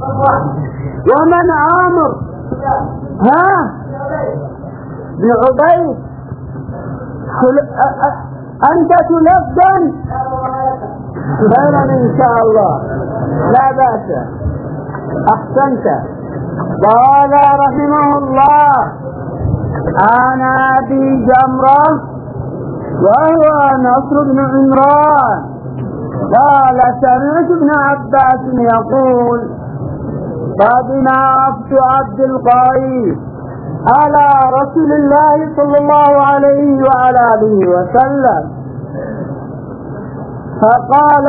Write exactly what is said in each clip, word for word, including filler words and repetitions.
ومن عامر؟ ها بن عبيد. أنت تلبن خيرا إن شاء الله، لا بأس، أحسنت. قال رحمه الله: عن أبي جمرة وهو نصر بن عمران قال: سمعت ابن عباس يقول: قدم عبد عبد القيس على رسول الله صلى الله عليه وعلى آله وسلم فقال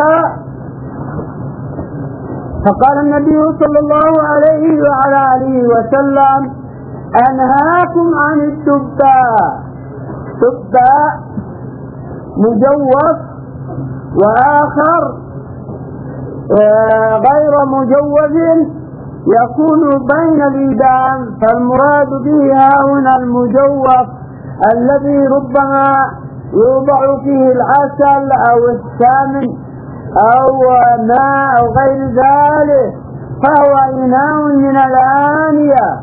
فقال النبي صلى الله عليه وعلى آله وسلم: أنهاكم عن الدباء. دباء مجوف وآخر غير مجوف يكون بين الإيدان، فالمراد به هنا المجوف الذي ربما يوضع فيه العسل أو السمن أو ماء أو غير ذلك، فهو إناء من الآنية.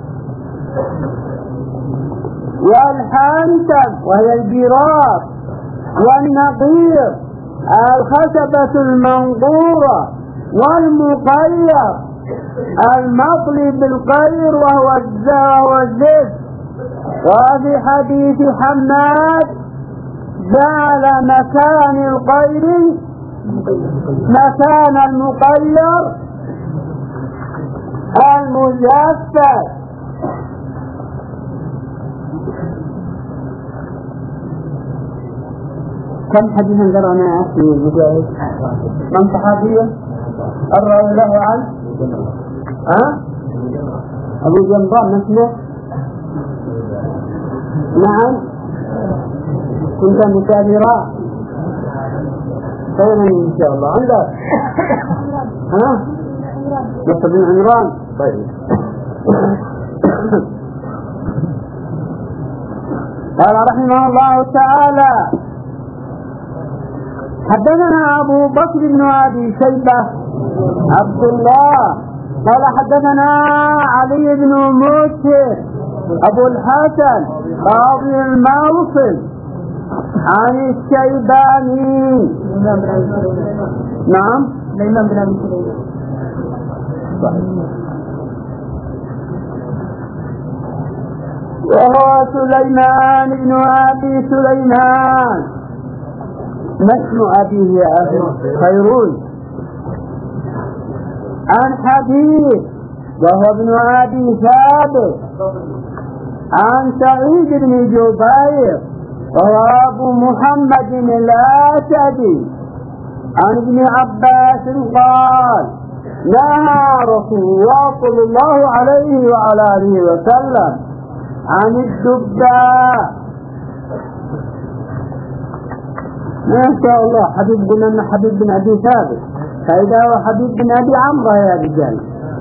والحنتم وهي البراق، والنقير الخشبة المنقورة، والمقير المطلي بالقير وهو الزيت. وفي حديث حماد: جعل مكان القير مكان المقير المجفف. كم حديثا قرأنا في المجاهد؟ من صحابية الراوي له عنه؟ ها؟ أبو جنبان مثله؟ نعم. كنت مسافرا خيرا إن شاء الله. عندك ها؟ نصر بن عمران. طيب. قال رحمه الله تعالى: حدثنا أبو بكر بن أبي شيبة عبد الله قال: حدثنا علي بن موسى أبو الحسن قاضي الموصل عن الشيباني. نعم الإمام بن أبي سليمان. وهو سليمان بن أبي سليمان. ما اسم أبيه يا أخي؟ خيرون. عن حبيب وهو ابن أبي ثابت عن سعيد بن جبير وهو أبو محمد الأسدي عن ابن عباس قال: نهى رسول الله صلى الله عليه وعلى آله وسلم عن الدباء. ما شاء الله. حبيب قلنا أن حبيب بن أبي ثابت، فإذا هو حبيب بن أبي عمرو يا رجال.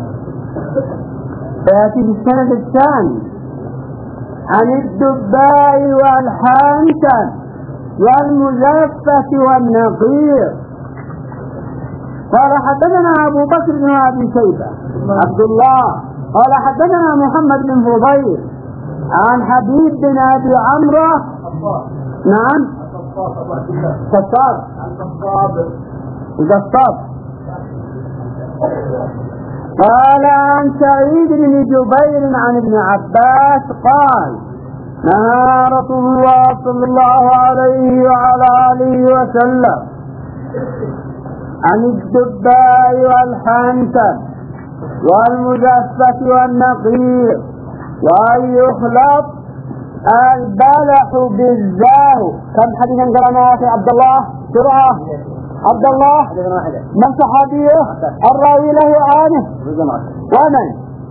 فيأتي بالسند الثاني: عن الدباء والحنتم والمزفة والنقير. قال: حدثنا أبو بكر بن أبي شيبة عبد الله قال: حدثنا محمد بن فضيل عن حبيب بن أبي عمرو. نعم قصاب قصاب. قال: عن سعيد بن جبير عن ابن عباس قال: نهى رسول الله صلى الله عليه وعلى آله وسلم عن الدباء والحنتم والمزفة والنقير، وأن يخلط البلح بالزاهو. كم حديثا قرأنا في عبد الله؟ سرعة. عبد الله من صحابيه الراوي له عنه؟ ومن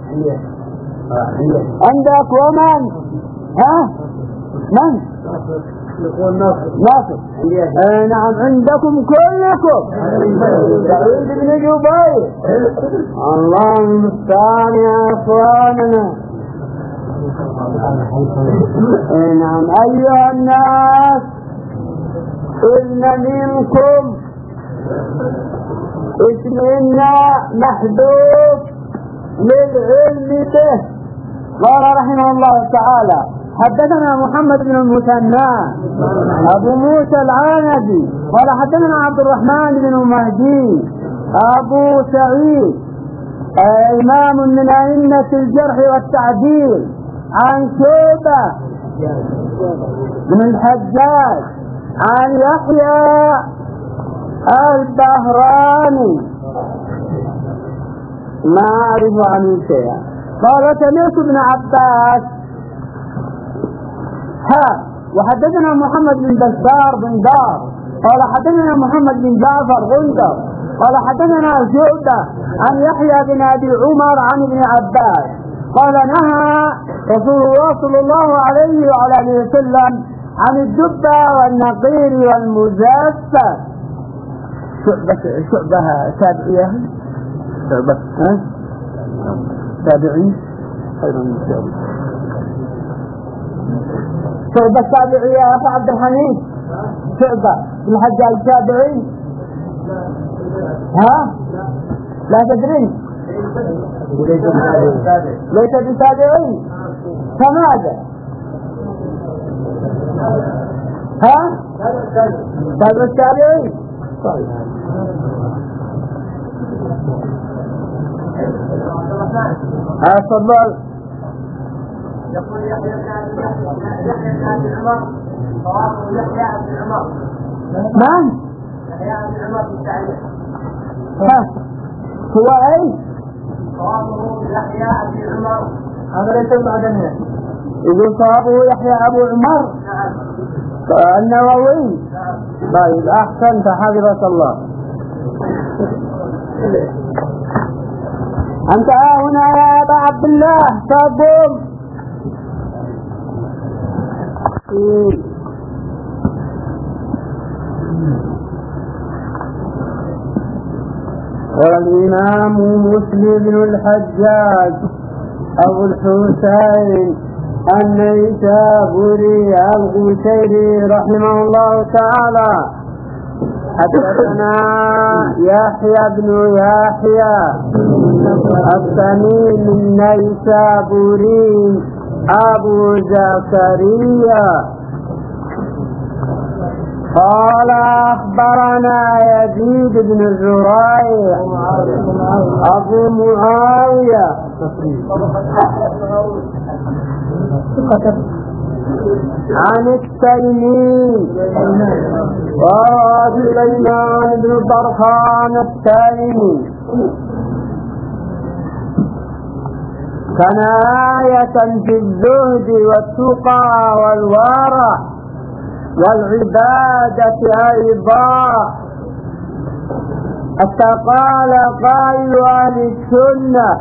عندك؟ ومن ها من ناصر؟ آه نعم عندكم كلكم. سعيد بن جبير. الله المستعان يا اخواننا. آه نعم. ايها الناس إن منكم اسمنا محذوف للعلم به. قال رحمه الله تعالى حدثنا محمد بن المثنى أبو موسى العنبي قال حدثنا عبد الرحمن بن مهدي أبو سعيد إمام من أئمة الجرح والتعديل عن شعبة بن الحجاج عن يحيى البهراني ما أعرف عنه شيئا. قال سمعت ابن عباس ها وحدثنا محمد بن بشار بن دار قال حدثنا محمد بن جعفر غندر قال حدثنا شعبة عن يحيى بن أبي عمر عن ابن عباس قال نهى رسول الله صلى الله عليه وعلى آله وسلم عن الدبة والنقير والمزفة. شعبة شعبة تابعية شعبة ها تابعي خير من شعبة شعبة تابعية يا أخي عبد الحميد. شعبة بن الحجاج تابعي ها لا تدري ليس بتابعي فماذا ها تابع التابعي. طيب ها تفضل. يقول يحيى بن ابي عمر صوابه يحيى بن عمر. من؟ يحيى بن عمر في التعليق. ها هو اي؟ صوابه يحيى بن عمر. هذا ليس بعدنا. يقول صوابه يحيى ابو عمر. نعم. النووي. نعم. طيب احسنت حفظك الله. انت هنا يا ابا عبد الله تقوم. والإمام مسلم بن الحجاج أبو الحسين النيسابوري القشيري رحمه الله تعالى حدثنا يحيى بن يحيى التميمي النيسابوري أبو زكريا قال أخبرنا يزيد بن زريع أبو معاوية عن التيمي وسليمان بن برخان التيمي كناية في الزهد والتقى والورع والعبادة أيضا حتى قال قائل أهل السنة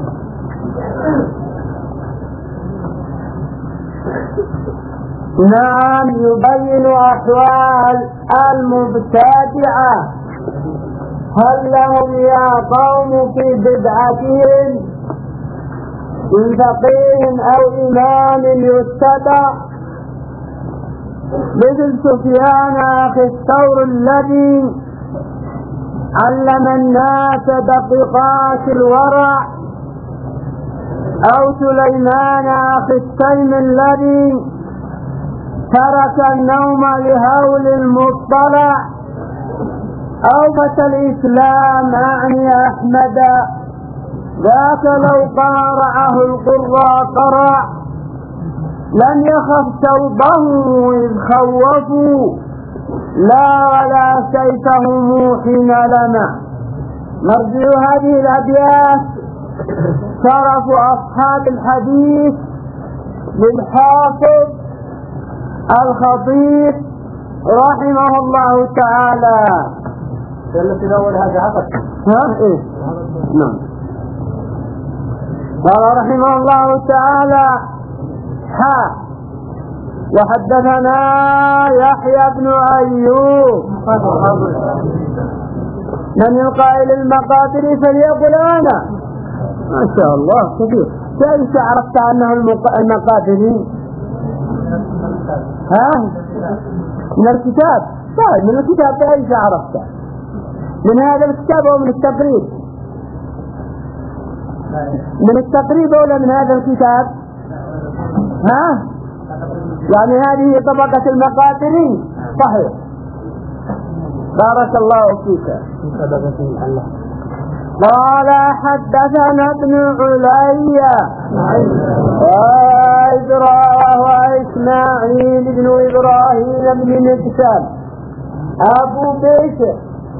نعم يبين أحوال المبتدعة هل لهم يا قوم في بدعتهم من فقيه أو إمام يتبع مثل سفيان أخي الثور الذي علم الناس دقيقات الورع أو سليمان أخي التيم الذي ترك النوم لهول المطلع أو فتى الإسلام أعني أحمد ذاك لو قارعه القراء قرع لم يخف ثوبه إذ خوفوا لا ولا سيفهم حين لمع. نرجع هذه الأبيات شرف أصحاب الحديث للحافظ الخطيب رحمه الله تعالى. في أول هذا عقد. ها إيه؟ نعم. قال رحمه الله تعالى ها وحدثنا يحيى بن أيوب من القائل المقادر فليقل أنا. ما شاء الله كثير. كيف عرفت أنه المقادرين؟ ها من الكتاب. طيب من الكتاب كيف عرفت؟ من هذا الكتاب أو من التقريب؟ من التقريب ولا من هذا الكتاب؟ ها؟ يعني هذه طبقة المقاتلين. صحيح. بارك الله فيك. قال حدثنا ابن علي وإسماعيل بن إبراهيم بن مكسب أبو بشر،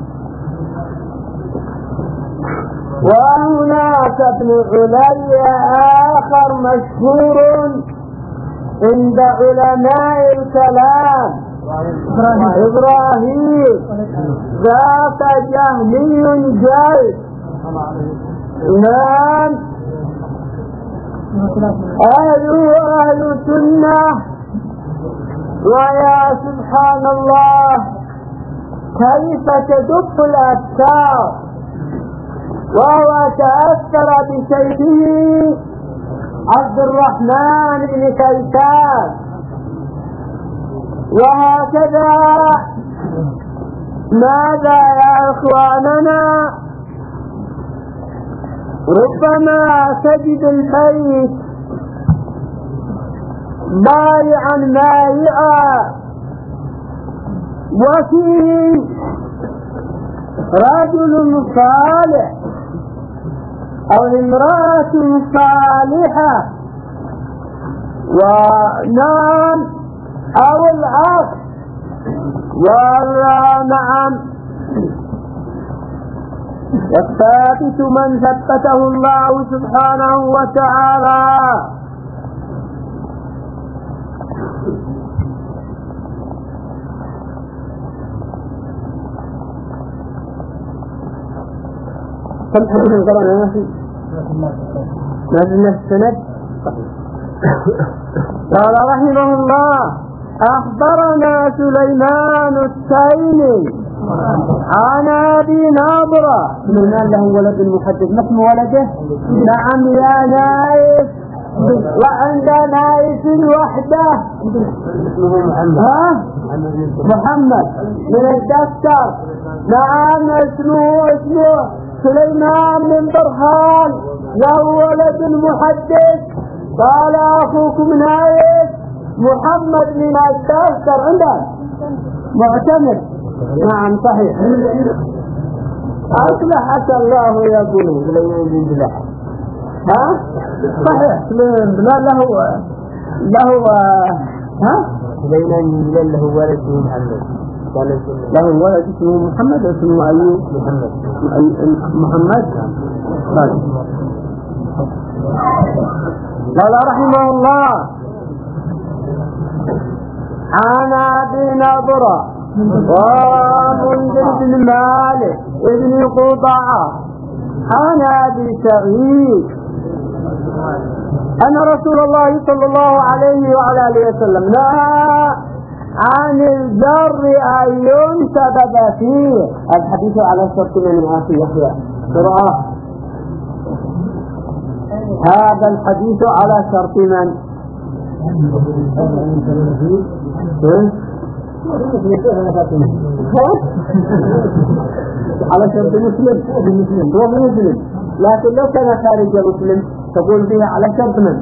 وهناك ابن علي آخر مشهور عند علماء الكلام إبراهيم ذات جهمي جاي. نعم، أهل أهل سنة. ويا سبحان الله كيف تدب الأفكار، وهو تأثر بسيده عبد الرحمن بن كيسان. وهكذا ماذا يا إخواننا؟ ربما تجد البيت ضائعا مائعا وفيه رجل صالح أو امرأة صالحة ونام أو العكس. والله نعم، والثابت من ثبته الله سبحانه وتعالى. كم حديث قرأنا ما في نزل السند. قال رحمه الله أخبرنا سليمان التيمي عن أبي نضرة. من له ولد المحدث؟ ما اسم ولده؟ نعم يا نايف. وعند نايف وحده ها محمد من الدفتر. نعم اسمه اسمه سليمان بن برهان، له ولد المحدث. قال أخوكم نايف محمد من الدفتر عنده معتمد. نعم صحيح. أصلحك الله يا بني سليمان بن بلح. ها صحيح. لا له له ها سليمان بن بلح له ولد اسمه محمد. له ولد اسمه محمد اسمه أيوب محمد محمد. قال رحمه الله عن أبي نضرة ومنذر بن مالك ابن قطعة عن أبي سعيد أن رسول الله صلى الله عليه وعلى آله وسلم نهى عن الجر أن ينسب فيه. الحديث على شرط من أخي يحيى قراءة. هذا الحديث على شرط من؟ على شرط مسلم هو مسلم، لكن لو كان خارج مسلم تقول به على شرط من؟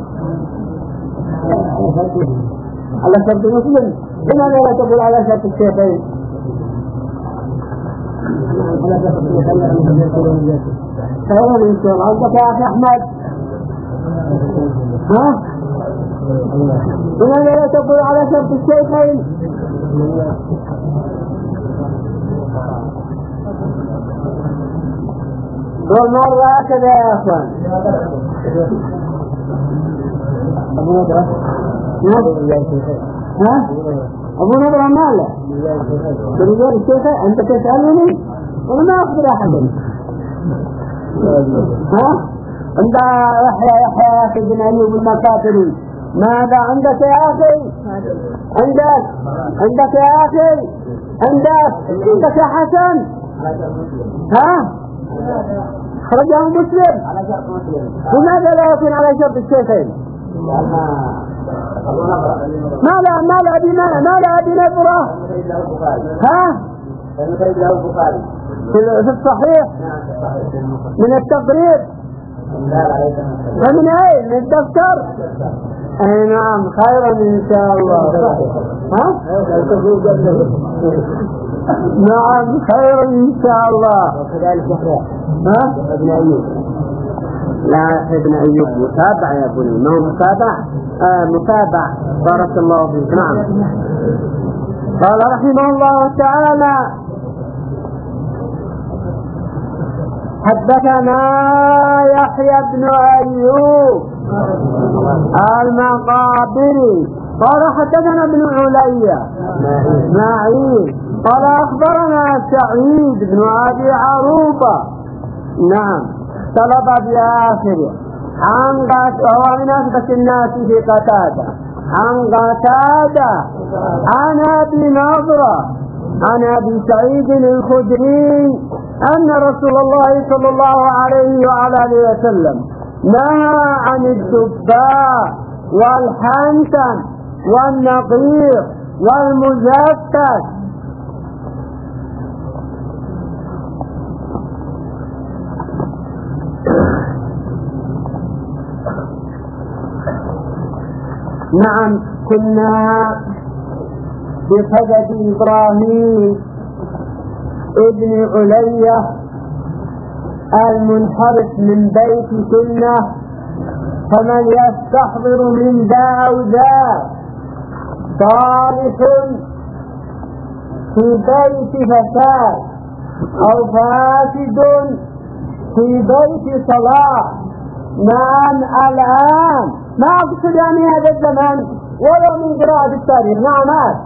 على شرط مسلم. لماذا لا تقول على شرط الشيخين؟ خير من شيء عندك يا أخي أحمد. ها؟ لماذا لا تقول على شرط الشيخين؟ والمرة هكذا يا أخوان. أبو نضرة ها؟ أبو نضرة ماله؟ برجال الشيخين أنت تسألني وأنا ما أخبر أحدا. ها؟ عند يحيى يحيى يحيى بن أيوب المقاتلي. ماذا عندك يا أخي؟ عندك عندك يا أخي عندك عندك يا حسن. ها؟ خرجه مسلم. لماذا لا يكون على شرط الشيخين؟ ما لا ما لا أبي ما ما لا أبي نضرة. ها؟ في الصحيح من التقريب فمن أين؟ من الدفتر؟ أي نعم، خيرا إن شاء الله. ها؟ نعم خيرا إن شاء الله. ها؟ ابن أيوب. لا ابن أيوب متابع يا بني، ما هو متابع. آه متابع. بارك الله فيك. نعم. قال رحمه الله تعالى: حدثنا يحيى بن أيوب المقابري قال حدثنا ابن علي اسماعيل قال أخبرنا سعيد بن أبي عروبة. نعم، طلب بآخره عن وهو من أثبت الناس في قتادة عن قتادة عن أبي نضرة عن أبي سعيد الخدري أن رسول الله صلى الله عليه وعلى آله وسلم نهى عن الدباء والحنتم والنقير والمزفت. نعم، كنا بفقد إبراهيم ابن علية المنحرف من بيت سنة، فمن يستحضر من ذا أو ذا صالح في بيت فساد أو فاسد في بيت صلاح. نعم الآن ما أقصد يعني هذا الزمان ولو من قراءة التاريخ. نعم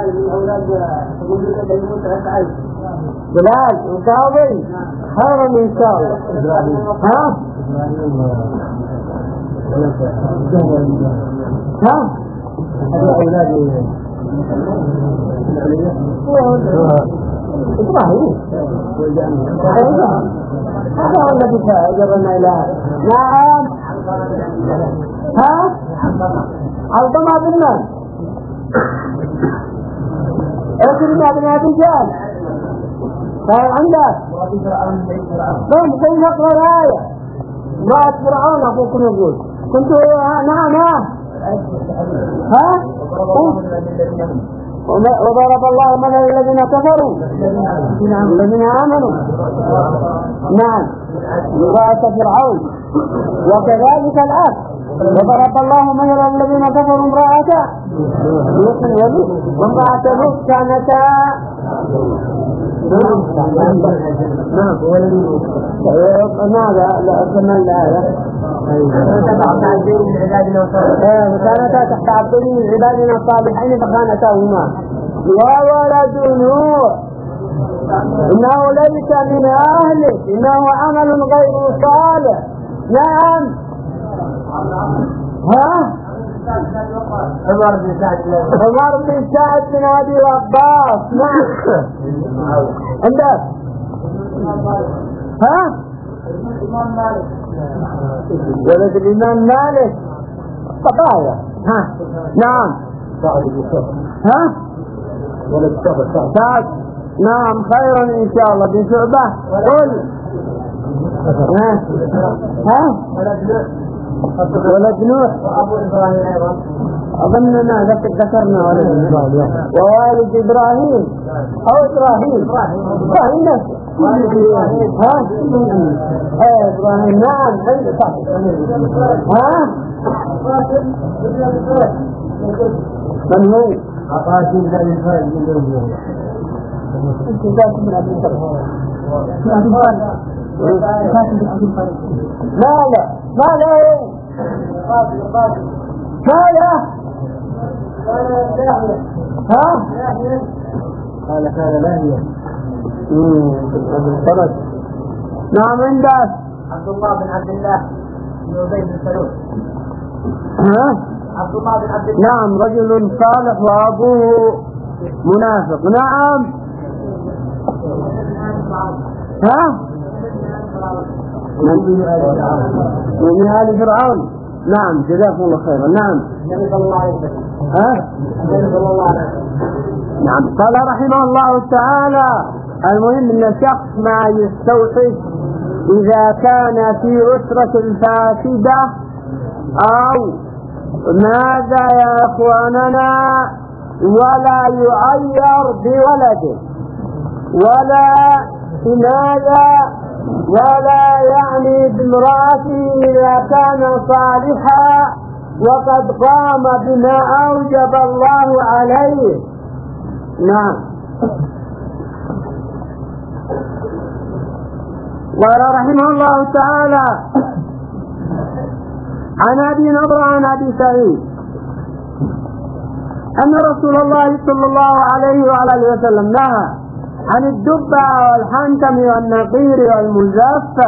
بلال وكاظم خيرا إن شاء الله. ها ها إبراهيم هذا هو الذي جرنا إلى. نعم. ها علقمة بن من عكرمة بن أبي جهل قال عندك قم قم نقرأ الآية امرأة فرعون أخوكم يقول كنت نعم ها وضرب الله مثلا الذين كفروا الذين آمنوا. نعم، امرأة فرعون وكذلك الآن وضرب الله مثلا الذين كفروا امرأة لوط وامرأة لوط كانتا. ماذا لا كمل الآية كانتا تحت عبدين من عبادنا الصالحين فخانتاهما. وولد نوح إنه ليس من أهلك إنه عمل غير صالح. نعم. ها عمر بن سعد عمر بن سعد بن أبي وقاص. نعم عندك. ها ولد الإمام مالك قضايا. ها نعم. ها ولد سعد. نعم خيرا إن شاء الله. بن شعبة قل. ها ها ولد نوح وأبو إبراهيم أيضا أظننا ذكرنا ولد إبراهيم ووالد إبراهيم أو إبراهيم إبراهيم نفسه ها إيه إبراهيم. نعم صح. ها من هو أقاتل بن الفرد من الجنوب انت ذات من أبي الفرد لا لا ما لا كان ها قال كان لاهيا. نعم عندك عبد الله بن عبد الله بن أبي بن سلول. ها عبد الله بن عبد الله. نعم رجل صالح وأبوه منافق. نعم. ها من آل فرعون. نعم جزاكم الله خيرا. نعم النبي صلى الله عليه وسلم. ها النبي صلى الله عليه وسلم. نعم. قال رحمه الله تعالى: المهم ان الشخص ما يستوحش إذا كان في أسرة فاسدة، أو ماذا يا إخواننا، ولا يعير بولده، ولا ماذا، ولا يعني بامرأته إذا كان صالحا وقد قام بما أوجب الله عليه. نعم. قال رحمه الله تعالى: عن أبي نضر عن أبي سعيد أن رسول الله صلى الله عليه وعلى وسلم نهى عن الدبة والحنتم والنقير والمزفة.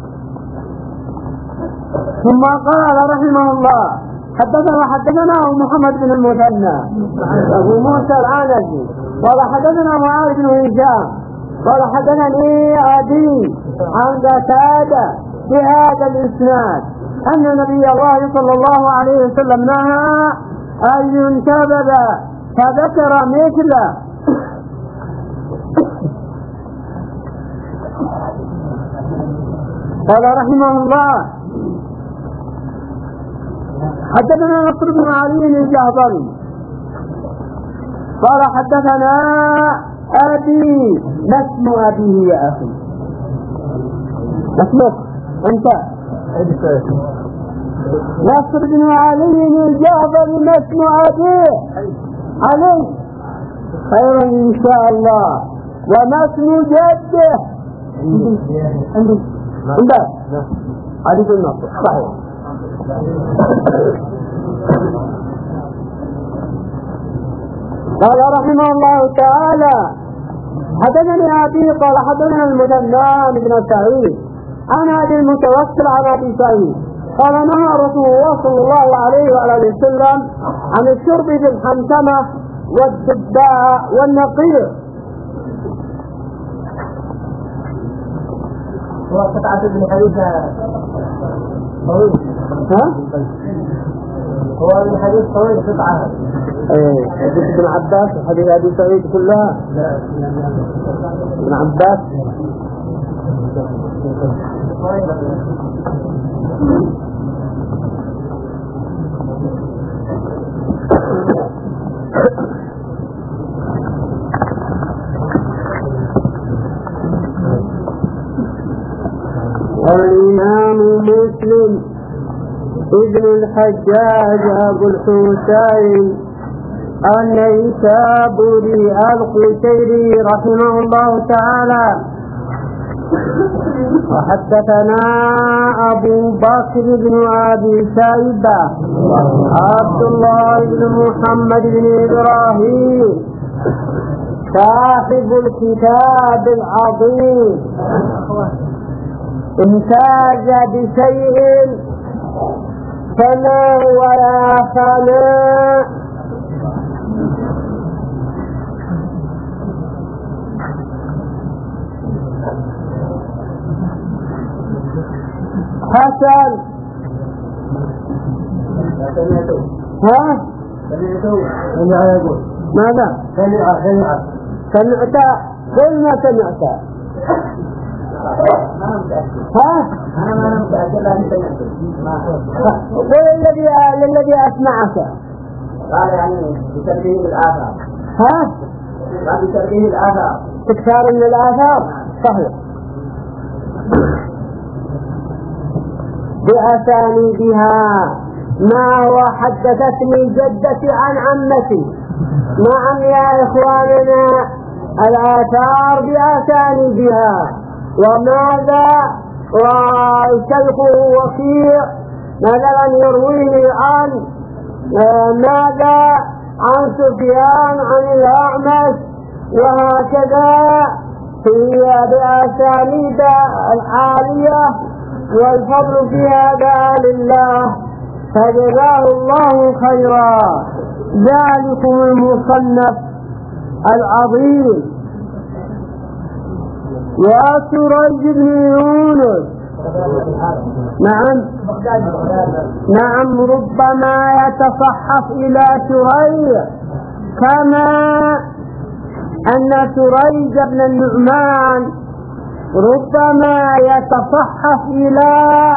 ثم قال رحمه الله: حدثنا حدثنا محمد بن المثنى أبو موسى العنزي قال حدثنا معاذ بن هشام قال حدثني أبي عن قتادة بهذا الإسناد أن نبي الله صلى الله عليه وسلم نهى أن ينتبذ، فذكر مثله. قال رحمه الله: حدثنا نصر بن علي الجهضمي قال حدثنا أبي. ما اسم أبيه يا أخي؟ اسمك أنت؟ نصر بن علي الجهضمي. ما اسم أبيه؟ علي. خير إن شاء الله. وما اسم جده؟ عندي عندك علي بن نصر. صحيح. قال رحمه الله تعالى: حدثني أبي قال حدثنا المثنى بن سعيد عن أبي المتوكل عن أبي سعيد قال نهى رسول الله صلى الله عليه وآله وسلم عن الشرب بالحنتمة والدباء والنقير. هو قطعة ابن حديث طويل. ها؟ هو من حديث طويل قطعة. ايه حديث ابن عباس وحديث أبي سعيد كلها. ابن عباس. والإمام مسلم ابن الحجاج أبو الحسين النيسابوري القشيري رحمه الله تعالى: وحدثنا أبو بكر بن أبي شيبة عبد الله بن محمد بن إبراهيم صاحب الكتاب العظيم، امتاز بشيء كما ولا خلاء. حسن. ها؟ ماذا؟ سمع سمع سمعت كلمة سمعت. ها؟ أنا ما متأكد لأني سمعت. قل الذي الذي أسمعك. قال يعني بتربيه الآثار. ها؟ قال بتربيه الآثار. تكثار من الآثار. صحيح. بأسانيدها ما هو حدثتني جدتي عن عمتي. نعم يا إخواننا، الآثار بأسانيدها. وماذا وشيخه وكيع مثلا يرويه عن ماذا عن سفيان عن الأعمش، وهكذا هي بأسانيد العالية، والفضل في هذا لله، فجزاه الله خيرا. ذلكم المصنف العظيم. يا سريج بن يونس. نعم نعم ربما يتصحف إلى سريج، كما أن سريج بن النعمان ربما يتصحف إلى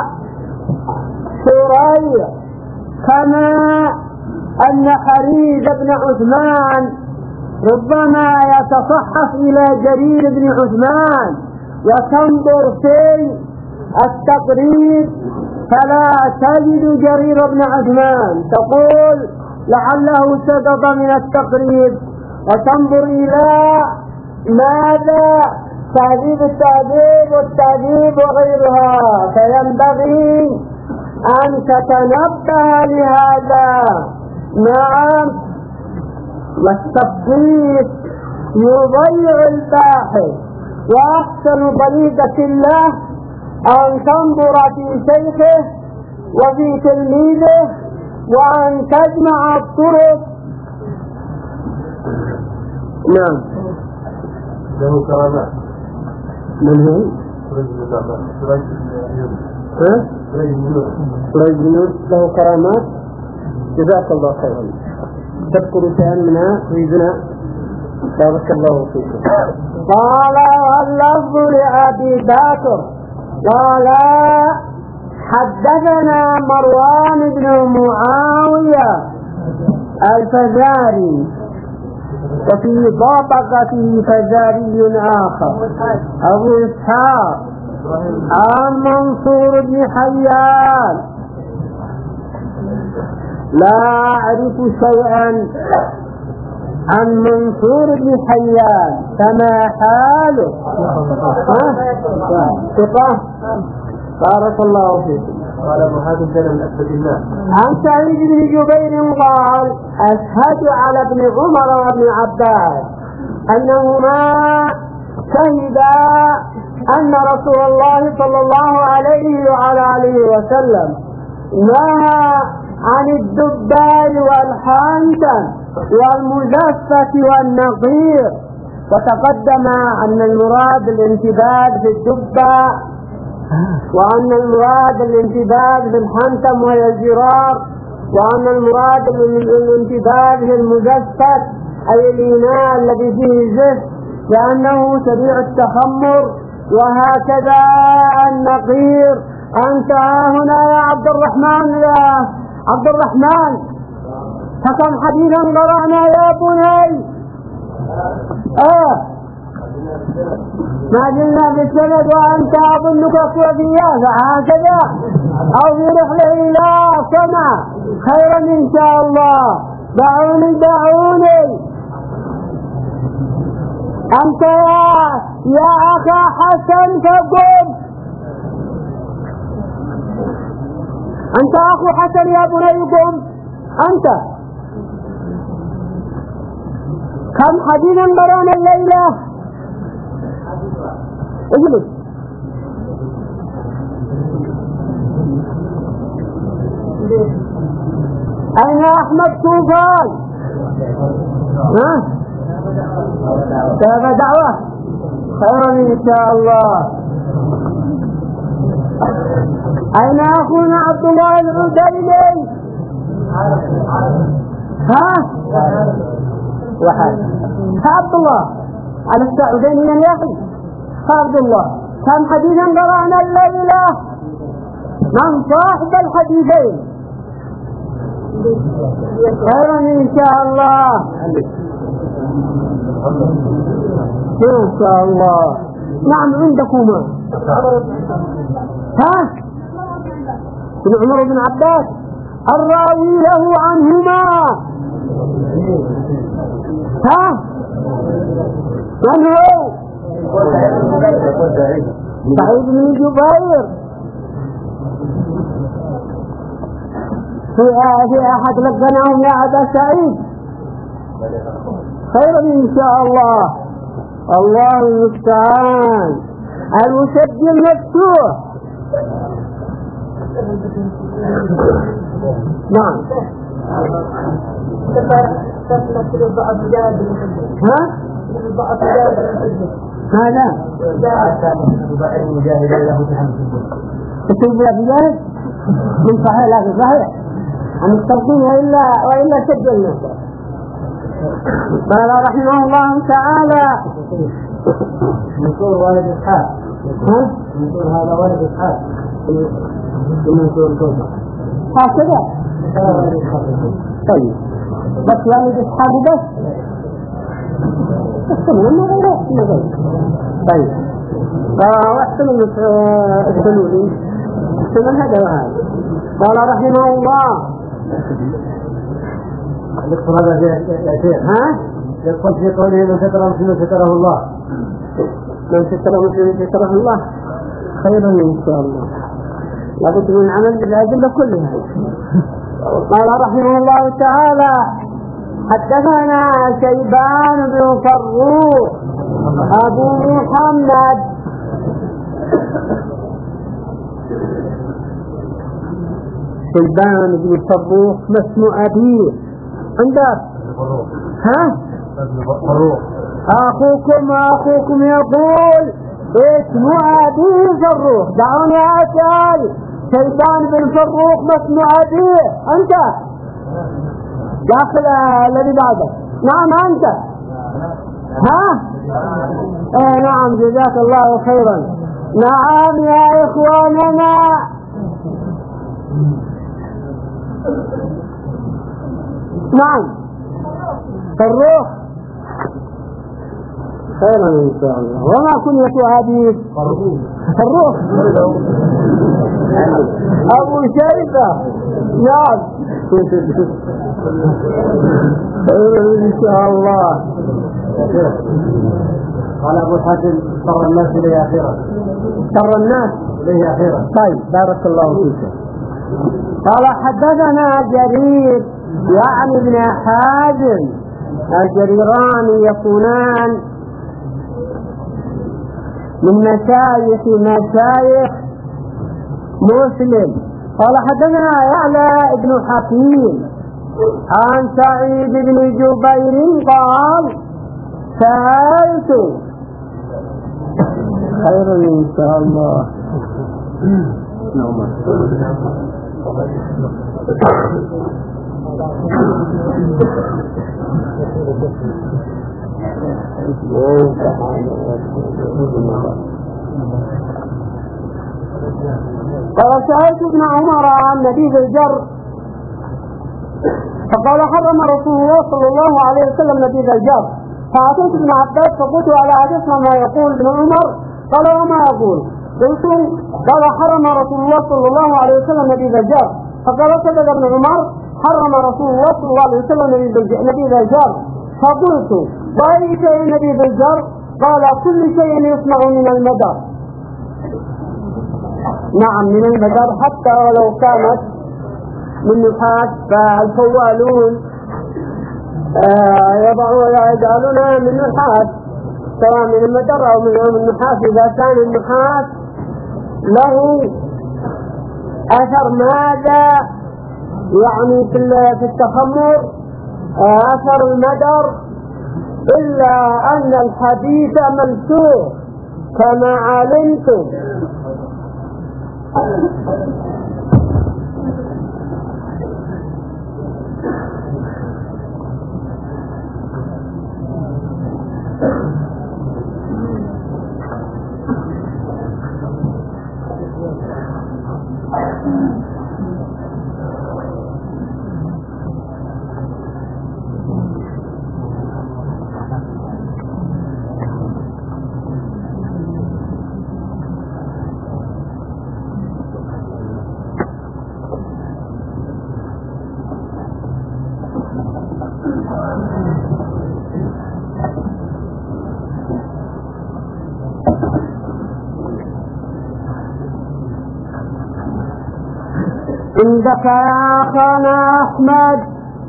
ثريا، كما أن حريز بن عثمان ربما يتصحف إلى جرير بن عثمان، وتنظر في التقريب فلا تجد جرير بن عثمان، تقول لعله سقط من التقريب، وتنظر إلى ماذا تهذيب التهذيب والتهذيب وغيرها، فينبغي أن تتنبه لهذا. نعم، والتبسيط يضيع الباحث، وأحسن طريقة له أن تنظر في شيخه وفي تلميذه وأن تجمع الطرق. نعم. له كرامات. من هو؟ ها؟ سريج بن يونس له كرامات. جزاك الله خيرا. تذكر شيئا منها تريدنا؟ بارك الله فيكم. قال واللفظ لأبي بكر قال حدثنا مروان بن معاوية الفزاري، وفي طبقته فزاري آخر أبو إسحاق عن منصور بن حيان. لا أعرف شيئا عن منصور بن حيان، فما حاله؟ ثقة. بارك الله فيكم. قال ابو هذا كان من اسد الله. عن سعيد بن جبير قال أشهد على ابن عمر وابن عباس أنهما شهدا أن رسول الله صلى الله عليه وعلى آله وسلم نهى عن الدباء والحنتم والمزفة والنقير، وتقدم أن المراد الانتباه في الدباء، وأن المراد الانتباه في الحنتم وهي الجرار، وأن المراد الانتباه في المزفة أي الإناء الذي فيه زفت لأنه سريع التخمر، وهكذا النقير. أنت هنا يا عبد الرحمن يا عبد الرحمن، فكم حديثا قرأنا يا بني؟ آه ما جلنا بالسند وأنت أظنك كوفية، فهكذا أو في رحلة إلى صنع خيرا إن شاء الله. دعوني دعوني أنت يا يا أخا حسن فقم، أنت أخو حسن يا بني قم. أنت كم حديثا قرأنا الليلة؟ اجلس. أين أحمد طوفان؟ ها؟ كيف دعوة؟ خيرا إن شاء الله. أين أخونا عبد الله العديلي؟ ها؟ واحد عبد الله على السعودين من يحيي عبد الله. كم حديثا قرأنا الليلة؟ من صاحب الحديثين؟ خيرا إن شاء الله. إن شاء الله. نعم عندكما. ها؟ ابن عمر بن عباس الراوي له عنهما. ها؟ من هو؟ سعيد بن جبير. في أحد لقناهم يا أبا سعيد؟ خيرا إن شاء الله. الله المستعان. المسجل مفتوح. نعم. ها؟ هذا كتب مجاهد من صحيح لا في صحيح عن الترقيم وإلا وإلا سجلنا. قال رحمه الله تعالى منصور والد إسحاق ها؟ يقول هذا ولد إسحاق من سورة الكوثر هكذا. طيب بس والد إسحاق بس احتمل ما غيره ما غيره. طيب واحتمل الحلول احتمل هذا وهذا. قال رحمه الله يذكر هذا يا شيخ ها؟ يقول في قوله من ستر مسلم ستره الله من ستر مسلم ستره الله خيرا إن شاء الله. لابد من عمل بالأدلة كلها. قال رحمه الله تعالى حدثنا شيبان بن فروخ أبو محمد شيبان بن فروخ ما اسم أبيه عندك؟ ها؟ أخوكم أخوكم يقول اسم أبيه فروخ. دعوني أسأل شيبان بن فروخ ما اسم أبيه أنت؟ داخل الذي بعده. نعم أنت. ها؟ ايه نعم جزاك الله خيرا. نعم يا إخواننا. نعم فروخ خيرا إن شاء الله. وما كنية هذه فروخ أبو شيبة. نعم إن شاء الله. قال أبو حاتم سر الناس إليه أخيرا سر الناس إليه أخيرا. طيب بارك الله فيك. قال حدثنا جرير يعني ابن حازم. الجريران يكونان من مشايخ مشايخ مسلم. قال حدثنا يعلى ابن حكيم عن سعيد بن جبير قال سألت خير إن شاء الله. قال سألت ابن عمر عن نبيذ الجر فقال حرم رسول الله صلى الله عليه وسلم نبيذ الجر. فأتيت ابن عباس فقلت على حديث ما يقول ابن عمر قال وما يقول؟ قلت قال حرم رسول الله صلى الله عليه وسلم نبيذ الجر. فقال كذب ابن عمر حرم رسول الله صلى الله عليه وسلم نبيذ الجر. فقلت وأي شيء نبيذ الجر؟ قال كل شيء يصنع من المدر. نعم من المدر حتى ولو كانت من نحاس. فالفوالون آه يضعوا يجعلونها من نحاس سواء من المدر أو من النحاس. إذا كان النحاس له أثر ماذا يعني في التخمر أثر المدر إلا أن الحديث منسوخ كما علمتم. عندك يا أخانا أحمد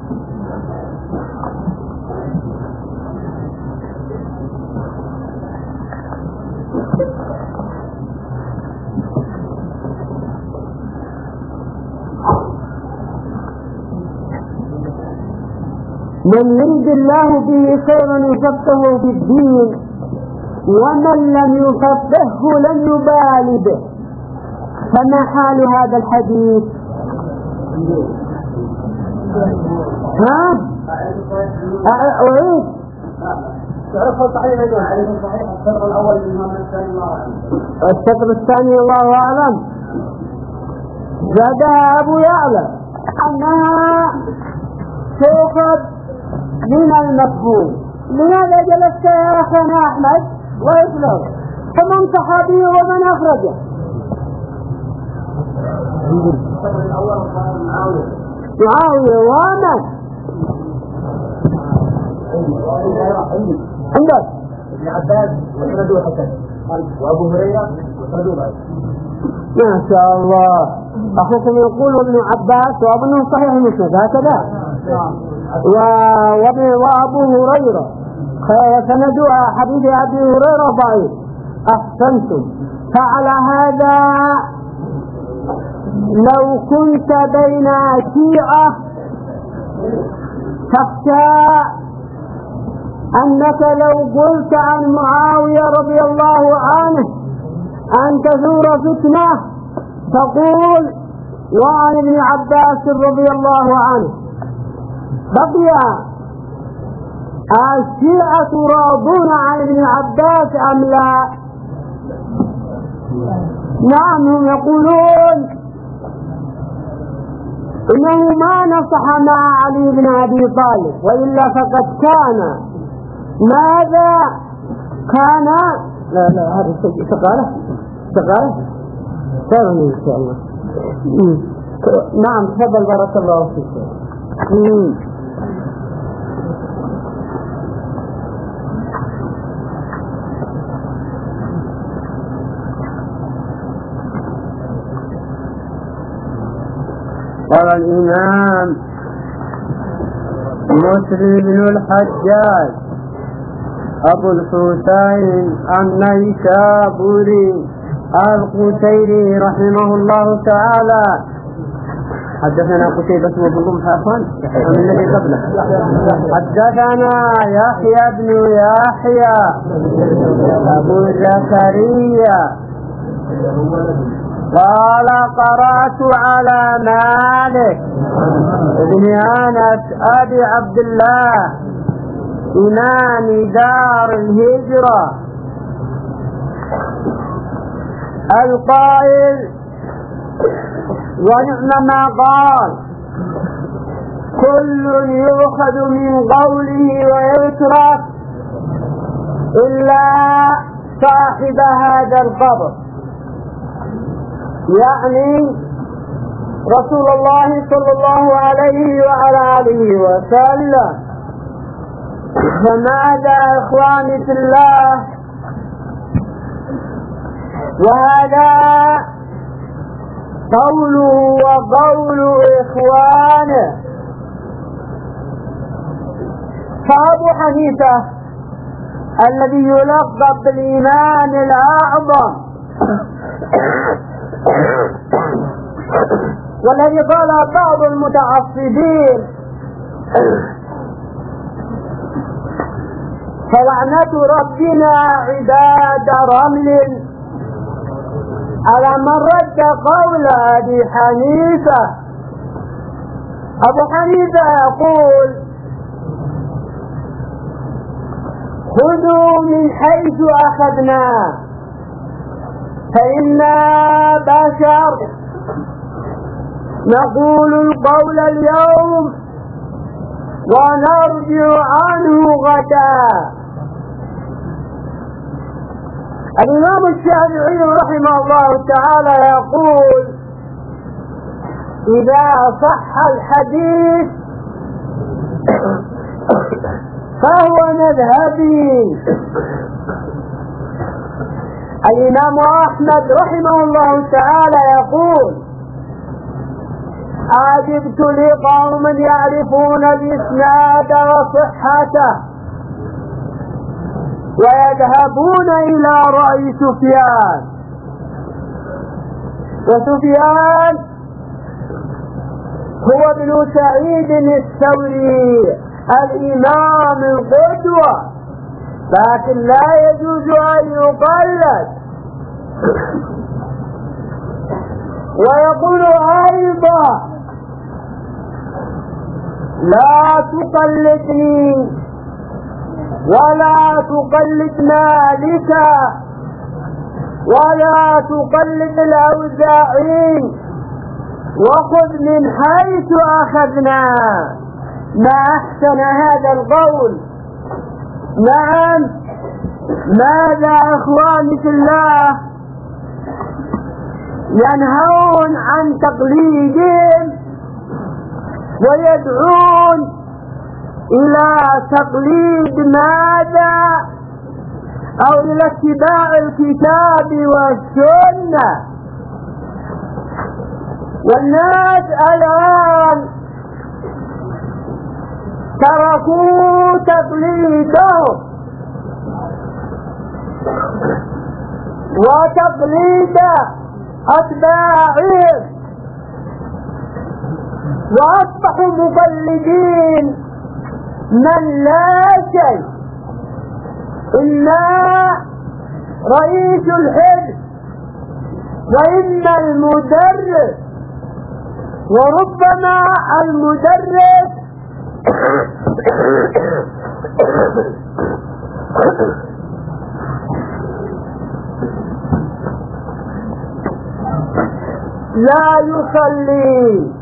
من يرد الله به خيرا يفقهه في الدين ومن لم يفقهه لم يبال به. فما حال هذا الحديث؟ ها؟ أعيد تعرفه صحيح أيضا حديث صحيح الشطر الأول من الإمام الثاني الله أعلم. الشطر الثاني الله أعلم. زادها أبو يعلى أنها تؤخذ من المفهوم. لماذا جلست يا أخانا أحمد وإسلام؟ فمن صحابي ومن أخرجه؟ الشطر الأول قال معاوية. معاوية ومن؟ عندك ابن عباس وسنده حسن وأبو هريرة وسنده ضعيف. ما شاء الله. أخوكم يقول ابن عباس وابنه صحيح المسند هكذا. وأبو هريرة سند حديث أبي هريرة ضعيف. أحسنتم. فعلى هذا لو كنت بين شيعة تخشى أنك لو قلت عن معاوية رضي الله عنه أن تثور فتنة تقول وعن ابن عباس رضي الله عنه. بقي الشيعة راضون عن ابن عباس أم لا؟ نعم، هم يقولون إنه ما نصح مع علي بن أبي طالب، وإلا فقد كان ماذا كان. لا لا هذا شغالة شغالة ترني إن شاء الله. نعم تفضل بارك الله فيك. قال الإمام مسلم بن الحجاج أبو الحسين النيسابوري القشيري رحمه الله تعالى. حدثنا قتيبة بن رمح عفوا من الذي قبله. حدثنا يحيى بن يحيى أبو زكريا قال قرأت على مالك بن أنس أبي عبد الله إمام دار الهجرة القائل ونعم ما قال كل يؤخذ من قوله ويترك إلا صاحب هذا القبر، يعني رسول الله صلى الله عليه وعلى آله وسلم. فماذا إخواني في الله؟ وهذا قوله وقول إخوانه. فأبو حنيفة الذي يلقب بالإمام الأعظم والذي قال بعض المتعصبين فلعنة ربنا عباد رمل على من رد قول أبي حنيفة. أبو حنيفة يقول خذوا من حيث أخذنا فإنا بشر نقول القول اليوم ونرجع عنه غدا. الإمام الشافعي رحمه الله تعالى يقول إذا صح الحديث فهو مذهبي. الإمام أحمد رحمه الله تعالى يقول عجبت لقوم يعرفون الإسناد وصحته ويذهبون إلى رأي سفيان، وسفيان هو ابن سعيد الثوري الإمام القدوة، لكن لا يجوز أن يقلد. ويقول أيضا لا تقلدني ولا تقلد مالكا ولا تقلد الأوزاعي، وخذ من حيث أخذنا. ما أحسن هذا القول. نعم، ماذا أخواني في الله؟ ينهون عن تقليدهم ويدعون إلى تقليد ماذا؟ أو إلى اتباع الكتاب والسنة. والناس الآن تركوا تقليدهم وتقليد أتباعهم، وأصبحوا مقلدين من لا شيء إلا رئيس الحزب وإما المدرس، وربما المدرس لا يصلي،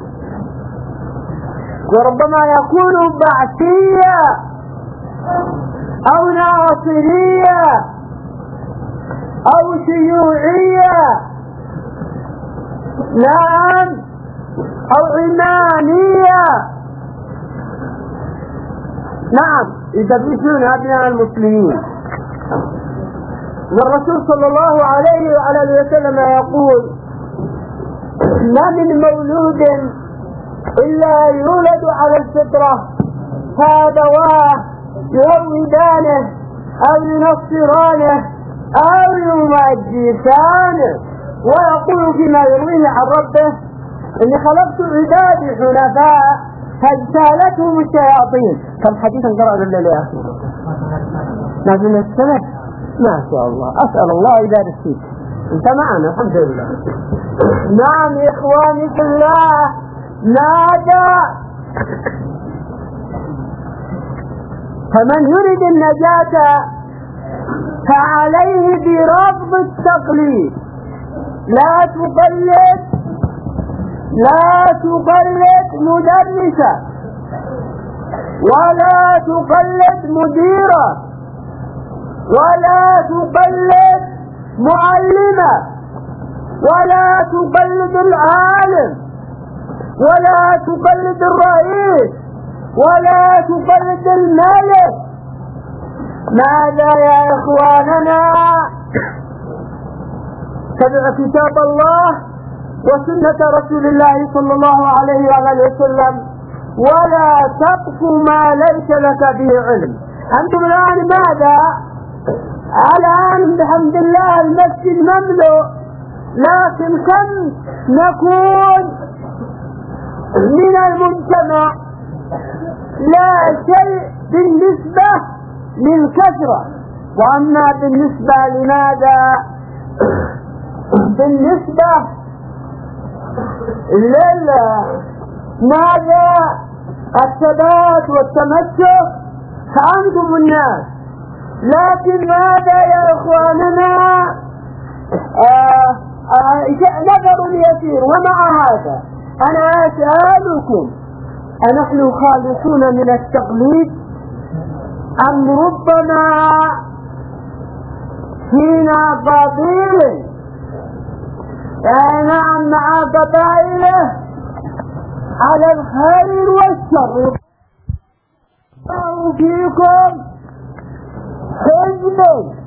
وربما يكون بعثية أو ناصرية أو شيوعية، نعم، أو علمانية، نعم، يدبسون أبناء المسلمين. والرسول صلى الله عليه وعلى وسلم يقول: ما من مولود إلا يولد على الفطرة، فأبواه يهودانه أو ينصرانه أو يمجسانه. ويقول فيما يرويه عن ربه: إني خلقت عبادي حنفاء فاجتالتهم الشياطين. كم حديثا قرأنا الليل يا أخي؟ نازل السنة ما شاء الله. أسأل الله يبارك فيك، أنت معنا الحمد لله. نعم إخواني في الله، نادى. فمن يريد النجاة فعليه برفض التقليد. لا تقلد لا تقلد مدرسة، ولا تقلد مديرة، ولا تقلد معلمة، ولا تقلد العالم، ولا تقلد الرئيس، ولا تقلد الملك. ماذا يا إخواننا؟ تبع كتاب الله وسنة رسول الله صلى الله عليه وآله وسلم، ولا تقف ما ليس لك به علم. أنتم الآن ماذا؟ الآن بحمد الله المسجد مملوء، لكن كم نكون من المجتمع؟ لا شيء بالنسبة للكثرة. وأما بالنسبة لماذا؟ بالنسبة لله ماذا؟ الثبات والتمسك، فأنتم الناس. لكن ماذا يا إخواننا؟ آه آه نظر يسير. ومع هذا أنا أسألكم: أنحن خالصون من التقليد أم ربما فينا فضيل نعم مع قبائله على الخير والشر؟ أو فيكم حزب،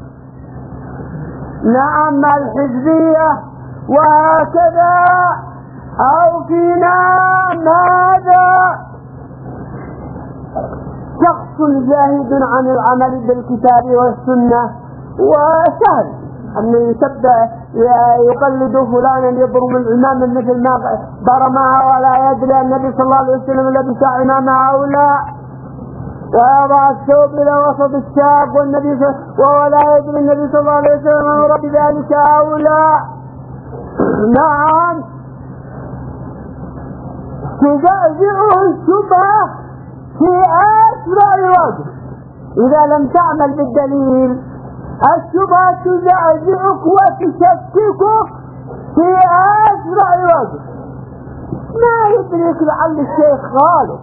نعم الحزبية، وهكذا. أو فينا ماذا؟ شخص زاهد عن العمل بالكتاب والسنة، وسهل أن يتبع يقلد فلانا يضرب الإمام مثل ما ضرمها، ولا يدري النبي صلى الله عليه وسلم لبس إمامها أو لا، ويضع الثوب إلى وسط الشاب والنبي وهو لا يدري النبي صلى الله عليه وسلم أمر بذلك أو لا. نعم، تزعزعه الشبهة في أسرع وجه. إذا لم تعمل بالدليل الشبهة تزعزعك وتشككك في أسرع وقت، ما يدرك لعل الشيخ غالب.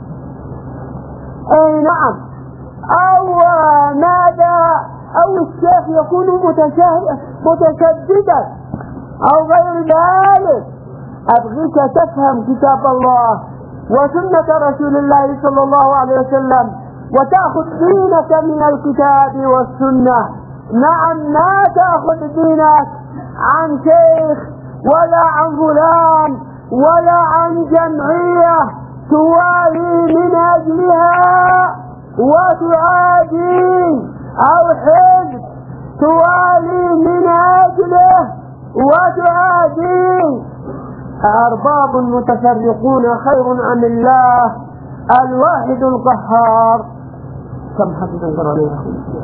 أي نعم، أو ماذا، أو الشيخ يكون متشددا أو غير ذلك. أبغيك تفهم كتاب الله وسنة رسول الله صلى الله عليه وسلم وتأخذ دينك من الكتاب والسنة. نعم، ما تأخذ دينك عن شيخ ولا عن فلان ولا عن جمعية توالي من أجلها وتعادي، أو حزب توالي من أجله وتعادي. أرباب متفرقون خير أم الله الواحد القهار. كم حديث انظر عليها؟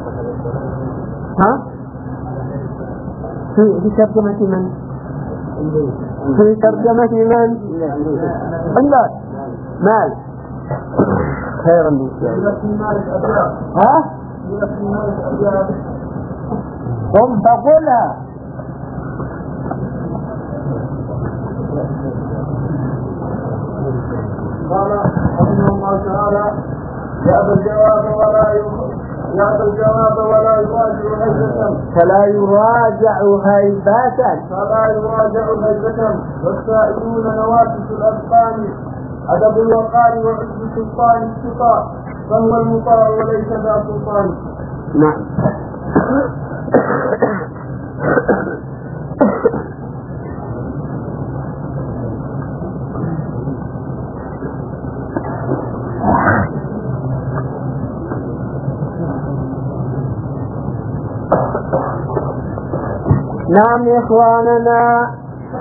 ها؟ في ترجمة من؟ في ترجمة من؟ عندك مال خيرا لك. ها؟ قم فقلها. قال رحمه الله تعالى: يأبى الجواب ولا يأبى الجواب ولا يراجع هيبة، فلا يراجع هيبة فلا يراجع هيبة، والسائلون نوافذ الأذقان، أدب الوقار وعز سلطان الشقاء، فهو المطاع وليس ذا سلطان. نعم. نعم يا إخواننا،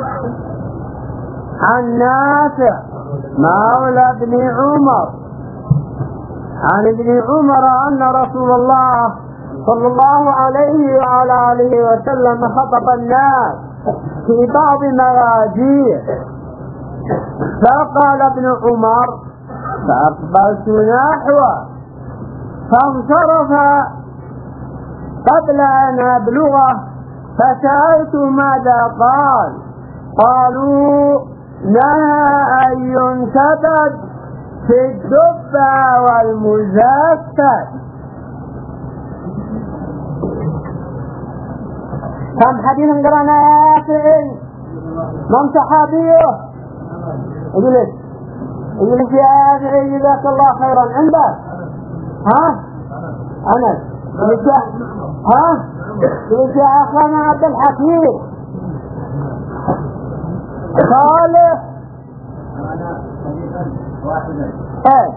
عن نافع مولى ابن عمر عن ابن عمر أن رسول الله صلى الله عليه وعلى آله وسلم خطب الناس في بعض مراجيه، فقال ابن عمر: فأقبلت نحوه فانصرف قبل أن أبلغه، فسألت ماذا قال، قالوا: نهى أن ينتبذ في الدفة والمزفت. كم حديث قرانا يا سعيد؟ من صحابيه؟ اجلس اجلس يا سعيد، جزاك الله خيرا. عندك؟ ها؟ أنس. ها؟ جلس يا أخانا عبد الحكيم. صالح. ايه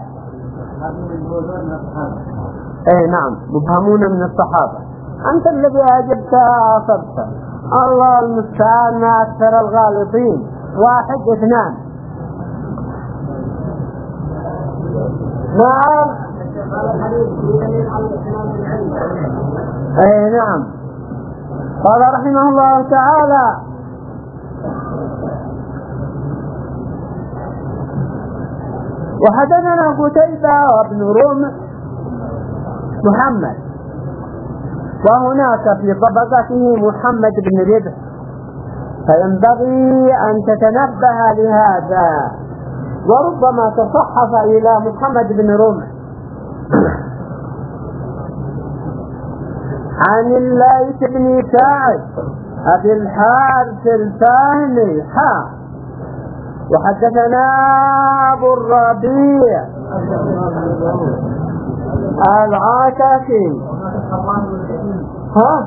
ايه نعم، مفهمون من الصحابة. أنت الذي أجبت أصبت. الله المستعان، ما أكثر الغالطين. واحد اثنان. نعم. ايه نعم. قال رحمه الله تعالى: وحدثنا قتيبة وابن رمح محمد، وهناك في طبقته محمد بن ربح، فينبغي أن تتنبه لهذا، وربما تصحف إلى محمد بن رمح. عن الليث بن سعد أبي الحارث الفهمي حا، وحدثنا أبو الربيع العاتكي. ها؟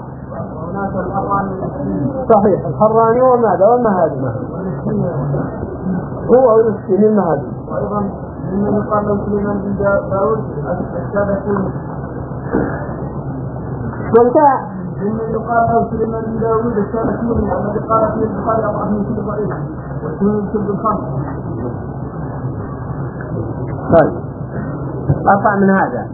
صحيح، الحراني وماذا والمهادي هو المسكين المهادي. وأيضا ممن يقال له سليمان بن داود الشابكي. وانتهى. ممن يقال له سليمان بن داود الشابكي الذي قال فيه البخاري أبو أحمد بن ضعيف وسليمان بن الخمس. طيب، أرفع من هذا.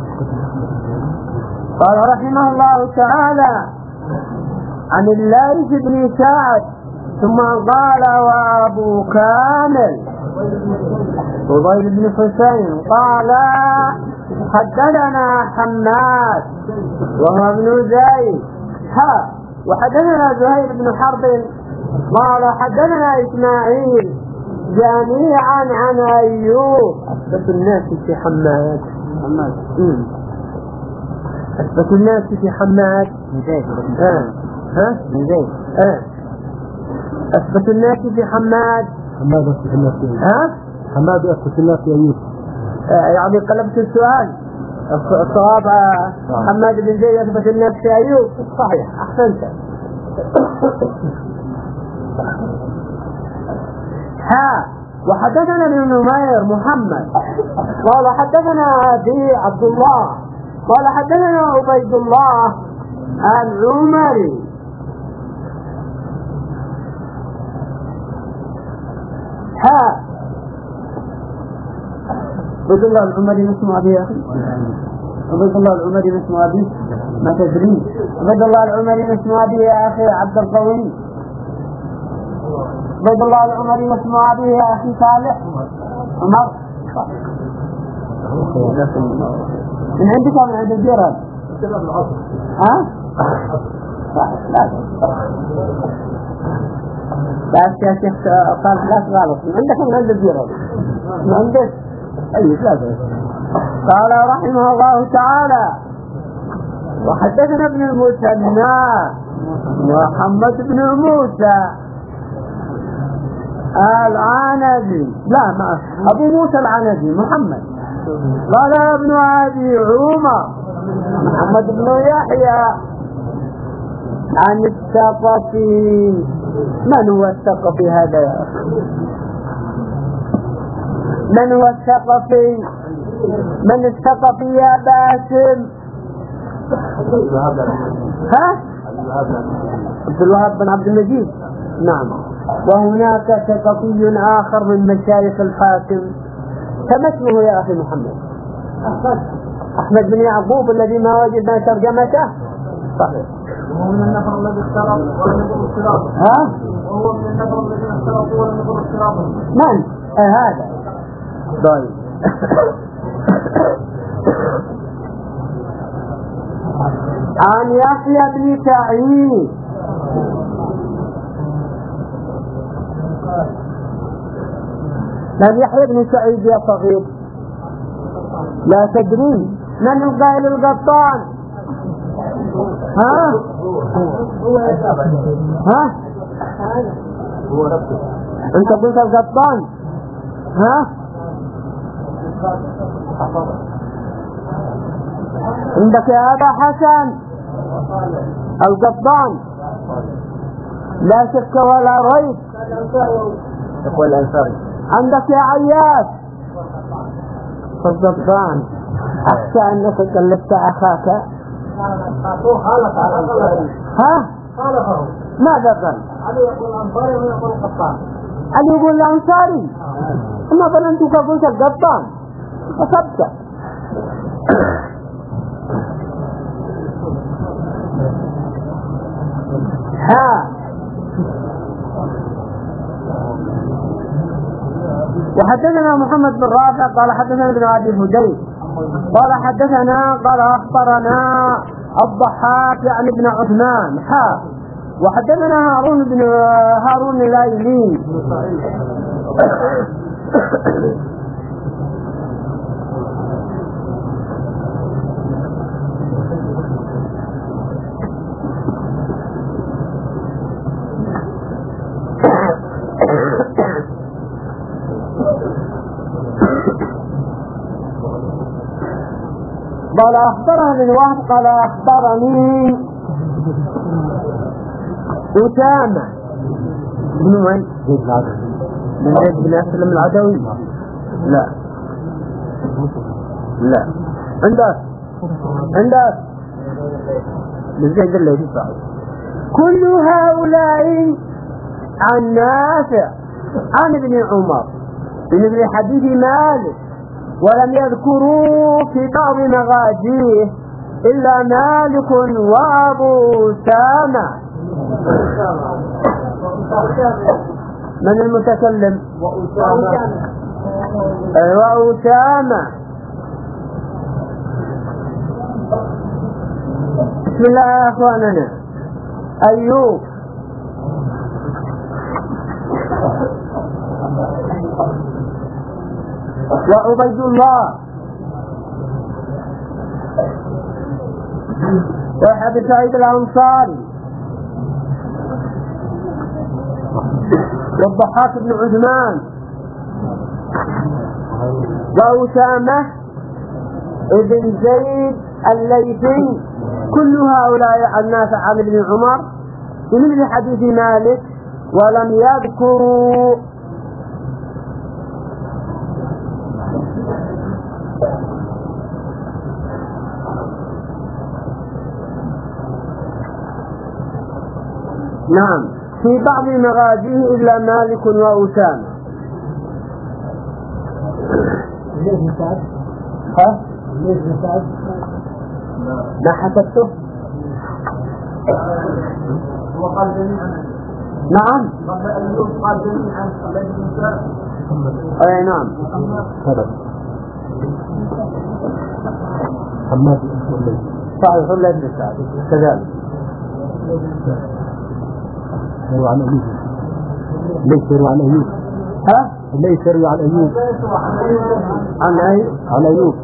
قال رحمه الله تعالى: عن الليث بن سعد، ثم قال: وأبو كامل فضيل بن حسين قال حدثنا حماد وهو ابن زيد ها وحدثنا زهير بن حرب قال حدثنا إسماعيل جميعا عن أيوب. أثبت الناس في حماد حماد أثبت الناس في حماد من زيد ها ها من زيد ها أثبت الناس في حماد حماد أثبت الناس في ها حماد أثبت الناس في أيوب. يعني قلبت السؤال الصواب حماد بن زيد أثبت الناس في أيوب صحيح أحسنت. ها وحدثنا ابن نمير محمد قال حدثنا أبي عبد الله قال حدثنا عبيد الله العمري ها عبيد الله العمري اسمه أبي يا أخي عبيد الله العمري اسمه أبي ما تدري عبيد الله العمري اسمه أبي يا أخي عبد القوي عبيد الله العمري اسمه أبي يا أخي صالح عمر من عندك ومن عند الجيران ها لا لا يا شيخ قال لا غلط من عندك ومن عند الجيران من عندك أي ثلاثة. قال رحمه الله تعالى وحدثنا ابن المثنى محمد بن موسى العنزي لا ما أبو موسى العنزي محمد قال ابن أبي عمر محمد بن يحيى عن الثقفي. من هو الثقفي هذا يا أخي؟ من هو الثقفي؟ من الثقفي يا باسم؟ ها؟ عبد الوهاب بن عبد المجيد نعم. وهناك ثقفي آخر من مشايخ الحاكم كما اسمه يا أخي محمد؟ أحمد بن يعقوب الذي ما وجدنا ترجمته صحيح. وهو من النفر الذي اختلط ولم يكن اختلاطا. ها؟ وهو من النفر الذين اختلطوا ولم يكن اختلاطا. من؟ آه هذا طيب. عن يحيى بن سعيد من يحيى بن سعيد يا صغير؟ لا تدري من القائل القطان؟ ها؟ ها؟ هو نفسه. انت قلت القطان؟ ها؟ عندك يا أبا حسن القطان لا شك ولا ريب. يقول الأنصاري. عندك يا عياش القطان. أخشى أنك كلفت أخاك. ها؟ ماذا قال؟ علي يقول الأنصاري ويقول القطان. علي يقول الأنصاري ما ظننتك قلت القطان فصبت. ها وحدثنا محمد بن رافع قال حدثنا ابن عبد الهدي قال حدثنا قال أخبرنا الضحاك يعني ابن عثمان ها وحدثنا هارون بن هارون الايلي قال أخبرني الوهب قال أخبرني أسامة بن من؟ من زيد بن أسلم العدوي. لا لا عندك عندك من زيد الذي صعب. كل هؤلاء عن نافع عن ابن عمر من ابن حديث مالك ولم يذكروا في بعض مغازيه إلا مالك وأبو أسامة. من المتكلم؟ وأسامة. بسم الله يا أخواننا. أيوب وعبيد الله وأبي سعيد الأنصاري والضحاك بن عثمان وأسامة ابن زيد الليثي. كل هؤلاء عن نافع عن ابن عمر بمثل حديث مالك ولم يذكروا نعم في بعض مغازيه إلا مالك وأسامة. ليش مساعد؟ ها؟ ليش مساعد؟ ما حسبته؟ وقال جميعا. نعم. قبل أن يقال جميعا الذي مساعد. أي نعم. حماد صحيح ولا ابن سعد كذلك. يروي عن أيوب. ليس يروي عن أيوب. ها؟ ليس يروي عن أيوب. عن أي؟ عن أيوب.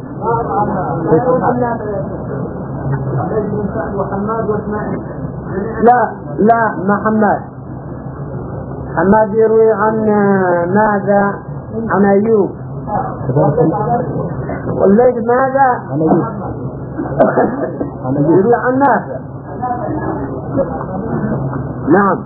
وحماد واسماعيل. لا لا ما حماد. حماد يروي عن ماذا؟ عن أيوب. والليث ماذا؟ عن أيوب. عن أيوب. يروي عن نافع. نعم.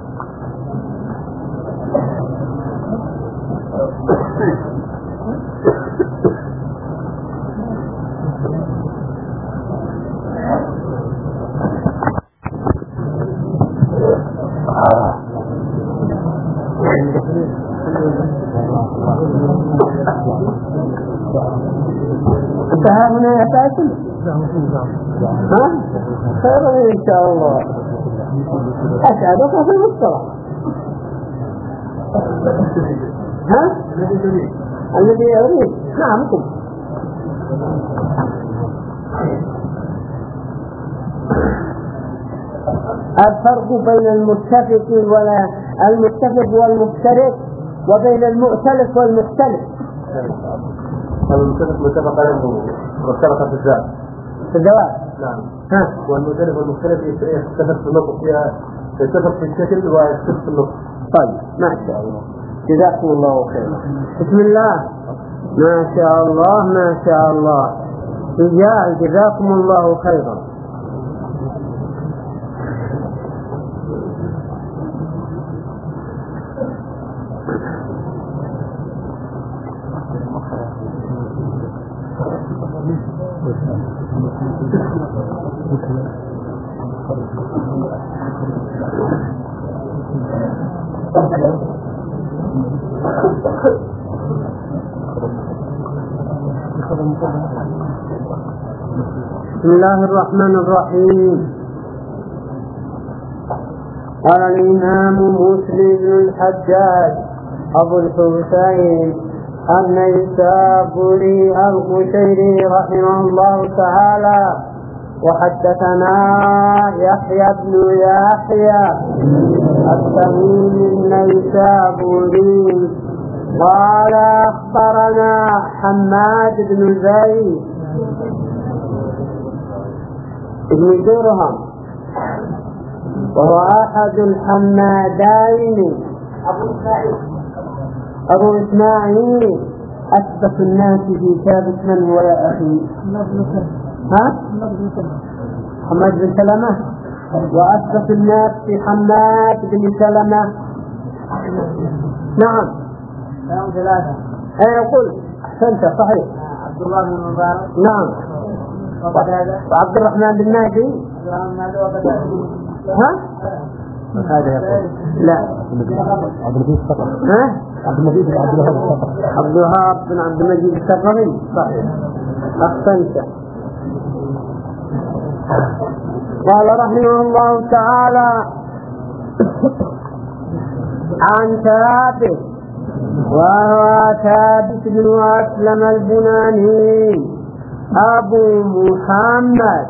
انتهى هنا يا فاتن؟ ها؟ خير ان شاء الله. أشهدك في المصطلح. ها؟ الذي يريد. نعم كم. الفرق بين المتفق ولا المتفق والمفترق وبين المؤتلف والمختلف. المتفق متفق عليه مختلف في الذات. في الزواج. نعم. ها. والمختلف والمختلف يختلف في النطق فيها يختلف في الشكل ويختلف في النطق. طيب ما شاء الله. جزاكم الله خيرا. بسم الله. ما شاء الله ما شاء الله. رجال جزاكم الله خيرا. بسم الله الرحمن الرحيم. قال الإمام مسلم بن الحجاج أبو الحسين النيسابوري القشيري رحمه الله تعالى وحدثنا يحيى بن يحيى التميمي النيسابوري قال أخبرنا حماد بن زيد بن درهم وهو أحد الحمادين أبو إسماعيل أثبت الناس في ثابت من هو يا أخي؟ ها؟ حماد بن سلمة. وأثبت الناس في حماد بن سلمة. نعم. كلام ثلاثة. أنا أقول أحسنت صحيح. عبد الله بن المبارك. نعم. وعبد الرحمن بن مهدي. ها؟ هذا يقول لا. عبد المجيد الثقفي. ها؟ عبد المجيد بن عبد الوهاب الثقفي. عبد الوهاب بن عبد المجيد الثقفي صحيح. أحسنت. قال رحمه الله تعالى عن ثابت وهو ثابت بن أسلم البناني أبو محمد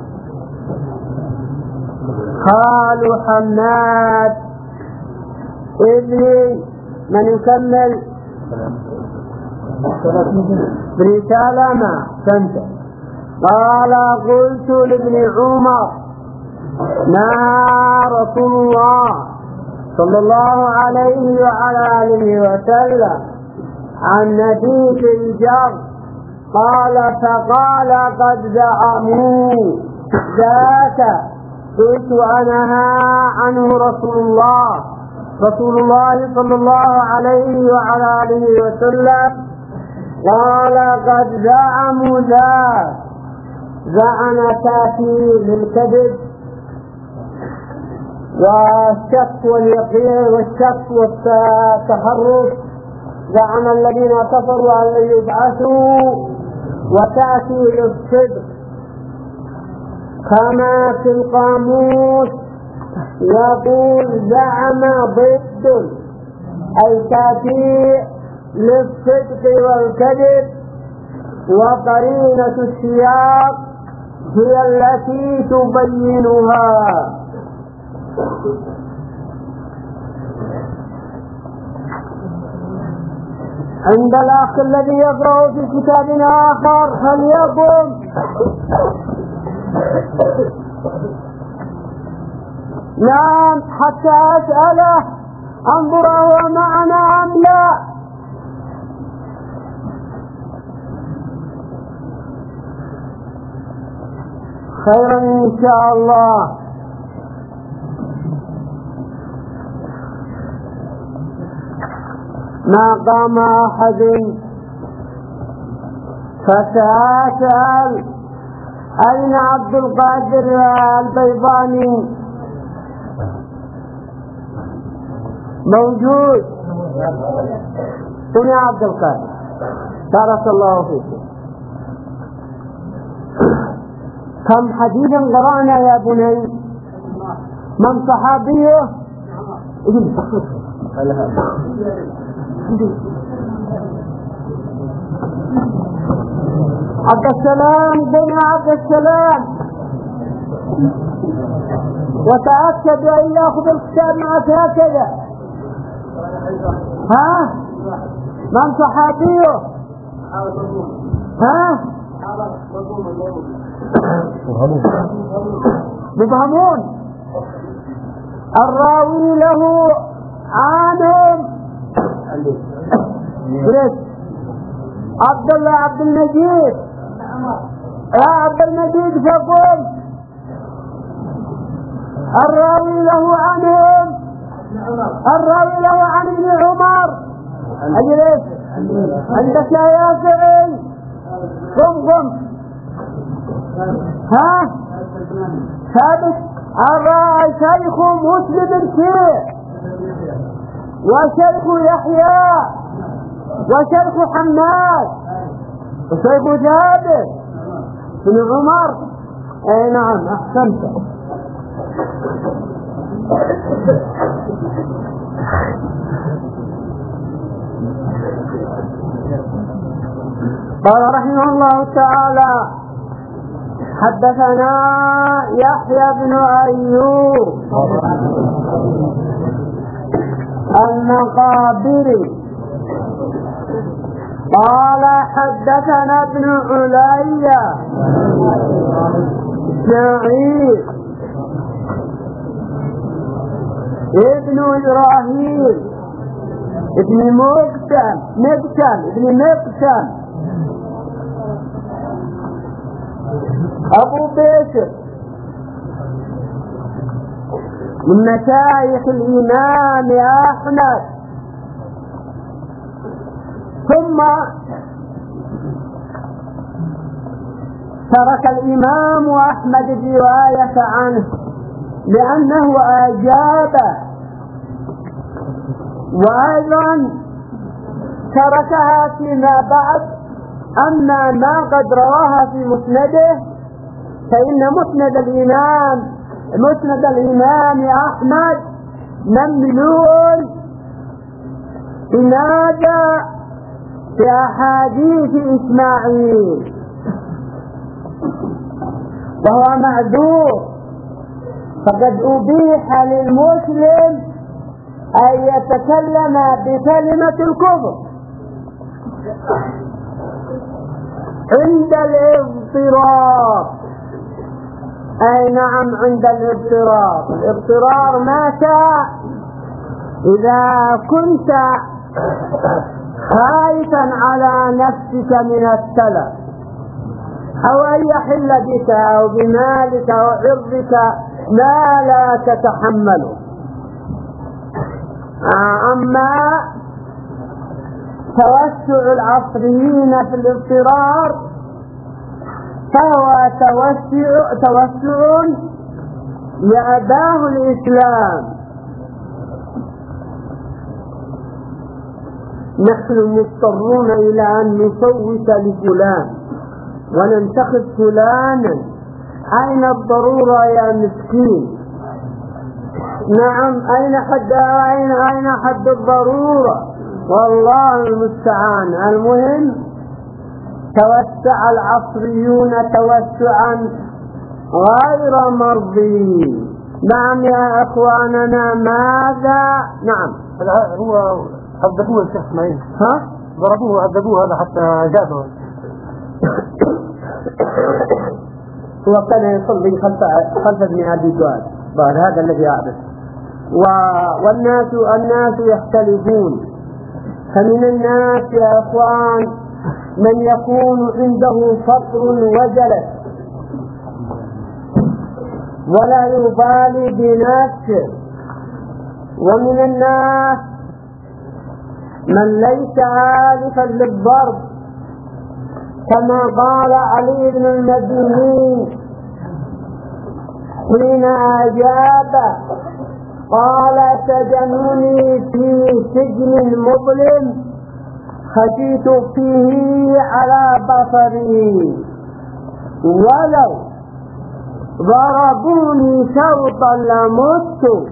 خال حماد ابن من يكمل ابن سلمة سنت. قال قلت لابن عمر نهى رسول الله صلى الله عليه وعلى آله وسلم عن نبيذ الجر. قال فقال قد زعموا ذاك. قلت أنهى عنه رسول الله رسول الله صلى الله عليه وعلى آله وسلم. قال قد زعموا ذاك. زعم تأتي للكذب والشك واليقين والشك والتحرف. زعم الذين كفروا أن يبعثوا وتأتي للصدق كما في القاموس يقول زعم ضد أي تأتي للصدق والكذب. وقرينة السياق هي التي تبينها. عند الأخ الذي يقرأ في كتاب آخر فليقم. نعم حتى أسأله انظر هو معنا أم لا. خيرا إن شاء الله. ما قام أحد فسأسأل أين عبد القادر البيضاني؟ موجود. هنا عبد القادر بارك الله فيكم. كم حديثا قرأنا يا بني؟ من صحابيه؟ عبد السلام بن عبد السلام. وتأكد أن يأخذ الكتاب معك هكذا. ها؟ من صحابيه؟ ها؟ مبهمون. الراوي له عالم عبد الله عبد المجيد. يا عبد المجيد فقل الراوي له عنهم. الراوي له عن ابن عمر. اجلس عندك يا ياسعي. قم قم. ها ثابت. الراعي شيخ مسلم الشيخ وشيخ يحيى وشيخ حماد وشيخ جابر بن عمر. اي نعم احسنت. قال رحمه الله تعالى حدثنا يحيى بن أيوب المقابري قال حدثنا ابن عليا اسماعيل ابن إبراهيم ابن مقتل مقتل ابن مقتل أبو بشر من مشايخ الإمام أحمد. ثم ترك الإمام أحمد الرواية عنه لأنه أجاب، وأيضا تركها فيما بعد. أما ما قد رواها في مسنده فإن مسند الإمام مسند الإمام أحمد مملوء لماذا؟ في أحاديث إسماعيل، وهو معذور، فقد أبيح للمسلم أن يتكلم بكلمة الكفر عند الاضطرار. أي نعم، عند الاضطرار. الاضطرار متى؟ إذا كنت خايفا على نفسك من التلف أو أن يحل بك أو بمالك أو عرضك ما لا تتحمله. أما توسع العصريين في الاضطرار فهو توسع توسع يأباه الإسلام. نحن مضطرون إلى أن نصوت لفلان وننتخب فلانا. أين الضرورة يا مسكين؟ نعم، أين حد أين أين حد الضرورة؟ والله المستعان. المهم توسع العصريون توسعا غير مرضي. نعم يا أخواننا، ماذا؟ نعم، هو هددوه الشيخ اسماعيل، ها؟ ضربوه هددوه هذا حتى جابه. وكان يصلي خلف خلف ابن أبي دواد، هذا الذي أعرف. والناس الناس يختلفون، فمن الناس يا أخوان من يكون عنده فقر وجلس ولا يبالي بنفسه، ومن الناس من ليس آلفا للضرب، كما قال علي بن المديني حين أجاب قال: سجنوني في سجن مظلم خشيت فيه على بصري، ولو ضربوني شوطا لمت.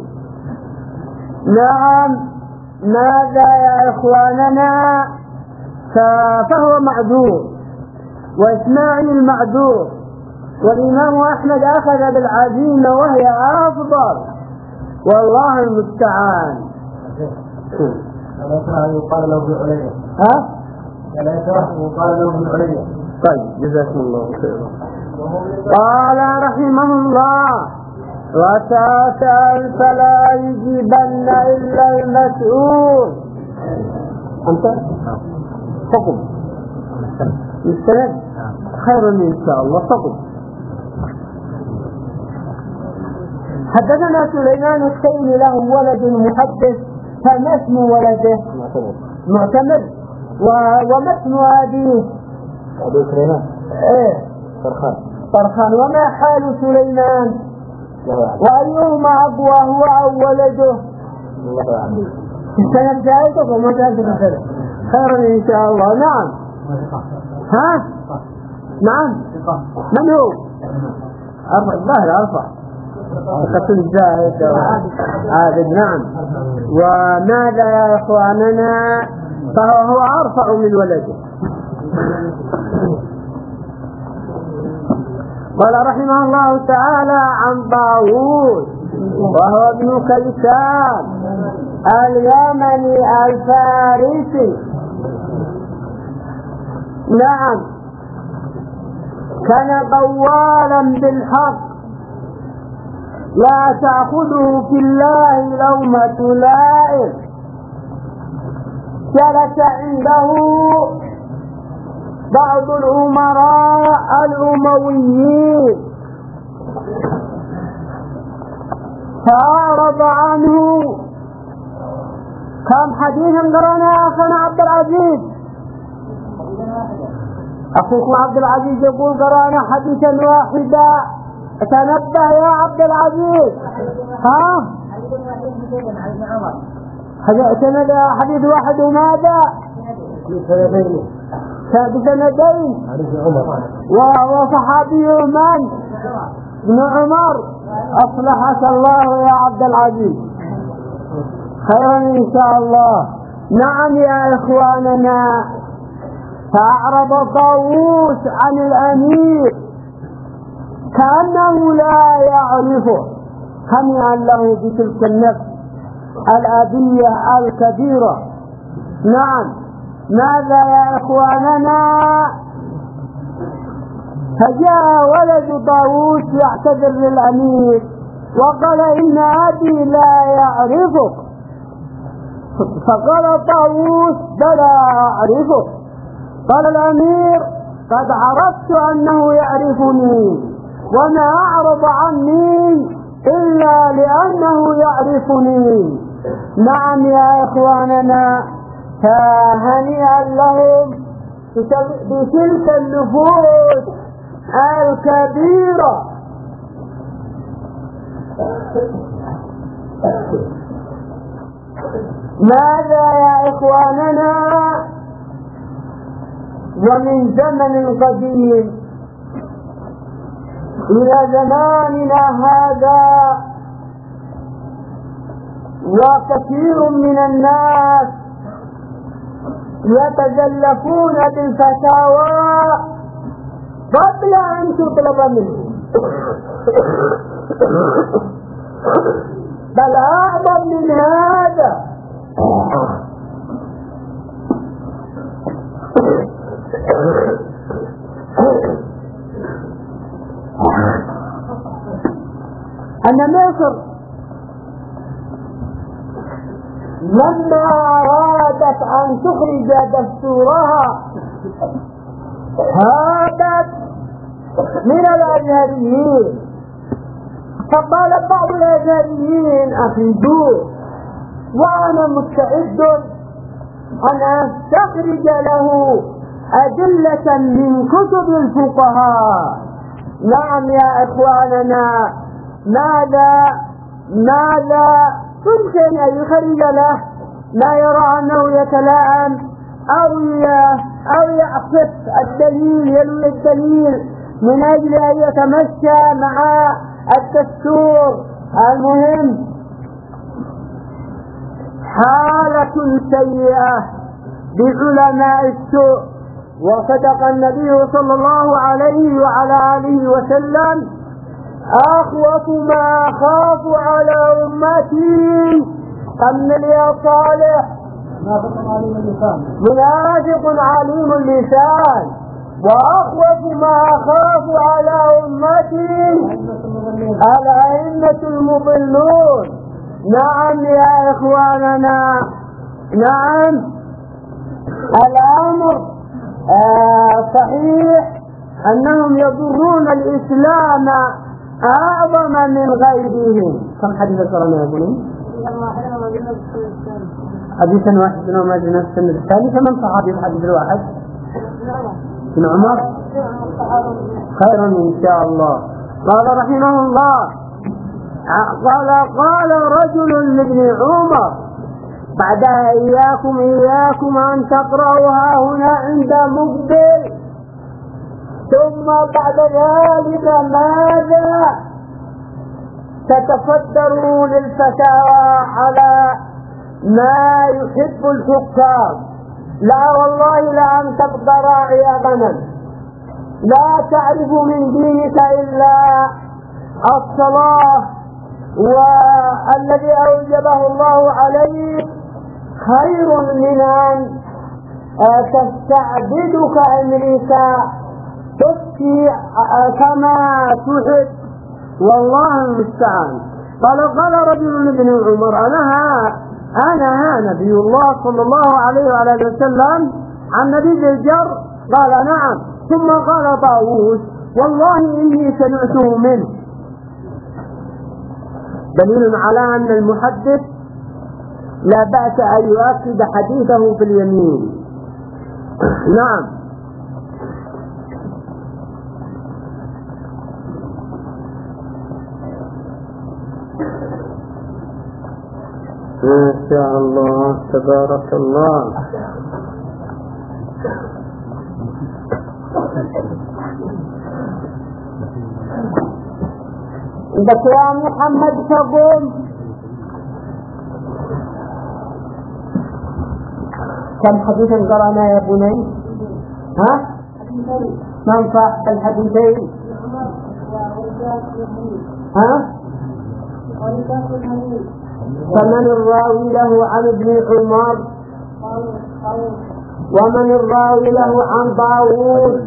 نعم، ماذا يا إخواننا؟ فهو معذور، وإسماعيل معذور، والإمام أحمد أخذ بالعزيمة وهي أفضل، والله المستعان. يقال له ابن عليا. ها؟ لا يقال له ابن عليا. طيب، جزاكم الله خيرا. قال رحمه الله: وتسأل فلا يجيبن إلا المسؤول. أنت حكم مستند خير إن شاء الله. حكم. حدثنا سليمان التيمي له ولد محدث، فما اسم ولده؟ معتمر. وما اسم أبيه؟ أبو سليمان. إيه؟ طرخان. طرخان. وما حال سليمان؟ وأيهما أبوه هو أو ولده؟ السنة جائزة وما جائزة خيرا إن شاء الله. نعم. ها؟ نعم. من هو؟ أرفع الظاهر أرفع قتل زاهد عابد. نعم. وماذا يا إخواننا؟ فهو أرفع من ولده. قال رحمه الله تعالى عن طاووس وهو ابن كيسان اليمني الفارسي. نعم، كان قوالا بالحق لا تأخذه في الله لومة لائم. جلس عنده بعض الأمراء الأمويين فأعرض عنه. كم حديثا قرأنا يا أخنا عبد العزيز؟ أخوكم عبد العزيز يقول قرأنا حديثا واحدا. تنبه يا عبد العزيز. ها؟ حديث واحد وماذا؟ بسندين. وصحابي من؟ ابن عمر. أصلحك الله يا عبد العزيز. خيرا إن شاء الله. نعم يا إخواننا. فأعرض طاووس عن الأمير كأنه لا يعرفه، هنيئا له بتلك النفس الأبية الكبيرة. نعم. ماذا يا إخواننا؟ فجاء ولد طاووس يعتذر للأمير وقال إن أبي لا يعرفك. فقال طاووس بلى أعرفك. قال الأمير قد عرفت أنه يعرفني وما أعرض عني إلا لأنه يعرفني. نعم يا إخواننا. فهنيئا لهم بتلك النفوس الكبيرة. ماذا يا إخواننا؟ ومن زمن قديم إلى زماننا هذا وكثير من الناس يتزلفون بالفتاوى قبل أن تطلب منهم، بل أعظم من هذا أن مصر لما أرادت أن تخرج دستورها هابت من الأزهريين، فقال بعض الأزهريين أخرجوه وأنا مستعد أن أستخرج له أدلة من كتب الفقهاء. نعم يا إخواننا. ماذا ماذا يمكن أن يخرج له ما يرى أنه يتلائم أو أو يعصف الدليل، يلوي الدليل من أجل أن يتمشى مع الدستور. المهم حالة سيئة بعلماء السوء. وصدق النبي صلى الله عليه وعلى آله وسلم: أخوف ما أخاف على أمتي أمن يا صالح منافق عليم اللسان، وأخوف ما أخاف على أمتي الأئمة المضلون. نعم يا إخواننا. نعم الأمر آه صحيح أنهم يضرون الإسلام أعظم من غيرهم. كم حديث قرأنا يقولون؟ حديثا واحد من عمر بن السنة الثاني. فمن صحابي الحديث الواحد؟ بن عمر. خيرا إن شاء الله. قال رحمه الله: قال قال رجل لابن عمر بعدها: إياكم إياكم أن تقرأوها هنا عند مقبل، ثم بعد ذلك ماذا؟ تتصدروا للفتاوى على ما يحب الحكام. لا والله لأن تبقى راعي غنم، لا تعرف من دينك إلا الصلاة والذي أوجبه الله عليك خير من أن تستعبدك أمريكا تفتي كما تحب. والله المستعان. قال قال رجل ابن عمر: أنا ها أنا ها نبي الله صلى الله عليه وعلى وسلم عن نبي الجر؟ قال: نعم. ثم قال طاووس: والله إني سمعته منه. دليل على أن المحدث لا بأس أن يؤكد حديثه في اليمين. نعم. ما شاء الله تبارك الله. عندك يا محمد تقول كم حديثا قرأنا يا بني؟ ها؟ من صاحب الحديثين؟ ها؟ فمن الراوي له عن ابن عمر؟ ومن الراوي له عن طاووس؟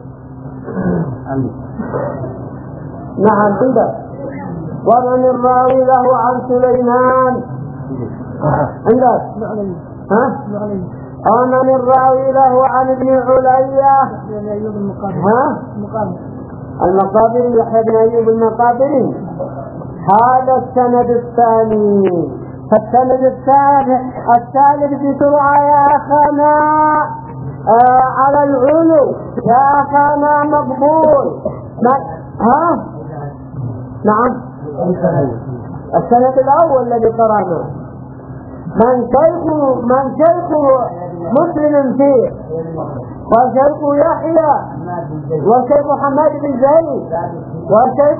نعم كده. ومن الراوي له عن سليمان؟ عندك؟ ها؟ ومن الراوي له عن ابن عليا؟ ها؟ المقابري، يحيى بن أيوب المقابري. هذا السند الثاني. فالسند الثاني الثالث بسرعة يا أخانا، آه على العلو يا أخانا، مقبول. ها؟ نعم. السند الأول الذي قرأناه من شيخ من شيخ مسلم فيه، وشيخ يحيى، وشيخ حماد بن زيد، وشيخ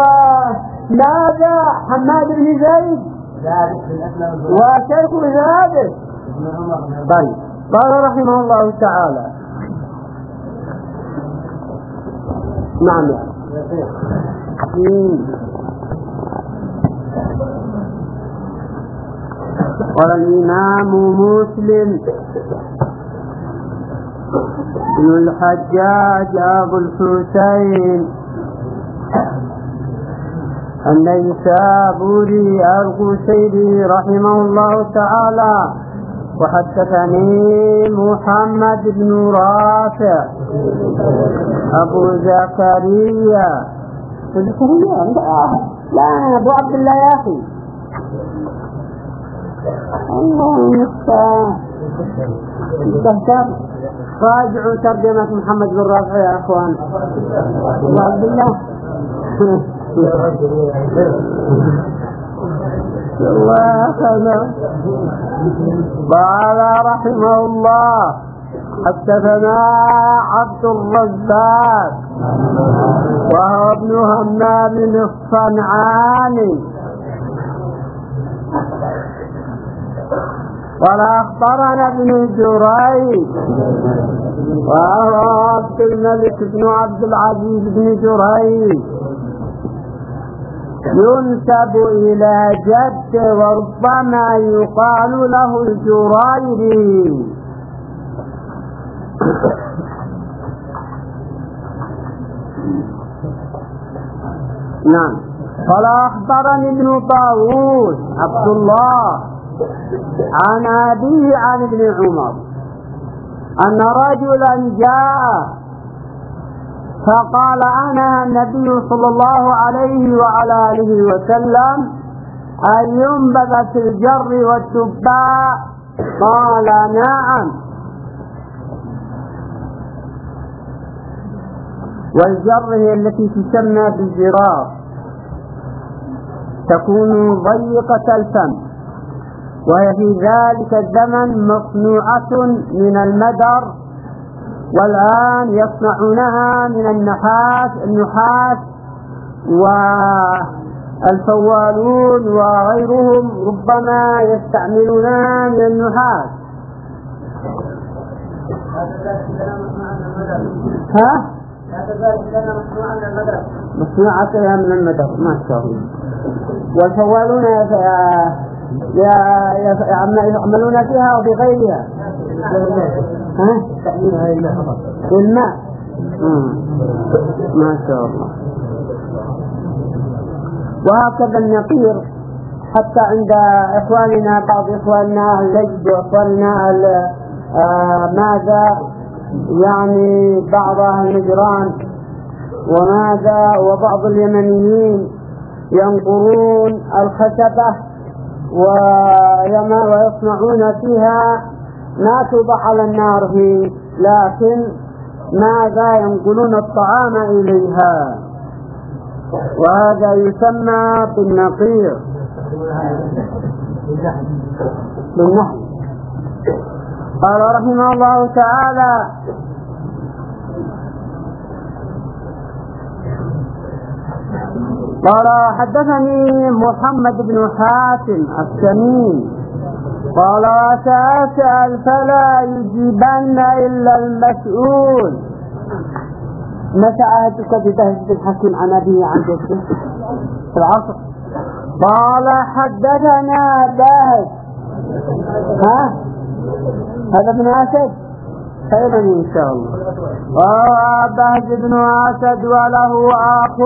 ماذا حماد بن زيد، وشيخ ثابت. طيب، قال رحمه الله تعالى. نعم يا شيخ. قال الإمام مسلم بن الحجاج أبو الحسين النيسابوري القشيري رحمه الله تعالى. وحدثني محمد بن رافع أبو زكريا زكريا لا أبو عبد الله يا أخي، الله يستهتر. راجعوا ترجمة محمد بن رافع يا أخوان. أبو عبد الله الله أخذ. قال رحمه الله حدثنا عبد الرزاق وهو ابن همام الصنعاني قال أخبرنا ابن جريج وهو عبد الملك بن عبد العزيز بن جريج ينسب إلى جد وربما يقال له الجريري. نعم. قال أخبرني ابن طاووس عبد الله عن أبيه عن ابن عمر أن رجلا جاء فقال أنا النبي صلى الله عليه وعلى آله وسلم أن ينبذ في الجر والتباء؟ قال نعم. والجر هي التي تسمى بالجراف، تكون ضيقة الفم، وهي في ذلك الزمن مصنوعة من المدر، والآن يصنعونها من النحاس النحاس والفوالون وغيرهم ربما يستعملونها من النحاس. ها؟ مصنوعة من المدر ما شاء الله. والفوالون يعملون فيها وبغيرها. ها؟ الماء. ما شاء الله. وهكذا النقير حتى عند إخواننا بعض إخواننا اللجد وإخواننا آه ماذا يعني بعض أهل نجران وماذا وبعض اليمنيين ينقرون الخشبة ويصنعون فيها ما توضع على النار فيه، لكن ماذا ينقلون الطعام إليها، وهذا يسمى بالنقير بالنحل. قال رحمه الله تعالى قال حدثني محمد بن حاتم السمين قال وسأسأل فلا يجيبن إلا المسؤول. متى عهدك ببهجة الحكيم عن أبيه عن جده في العصر؟ قال حدثنا بهج. ها هذا ابن أسد خيرا إن شاء الله. وهو بهج بن أسد وله أخ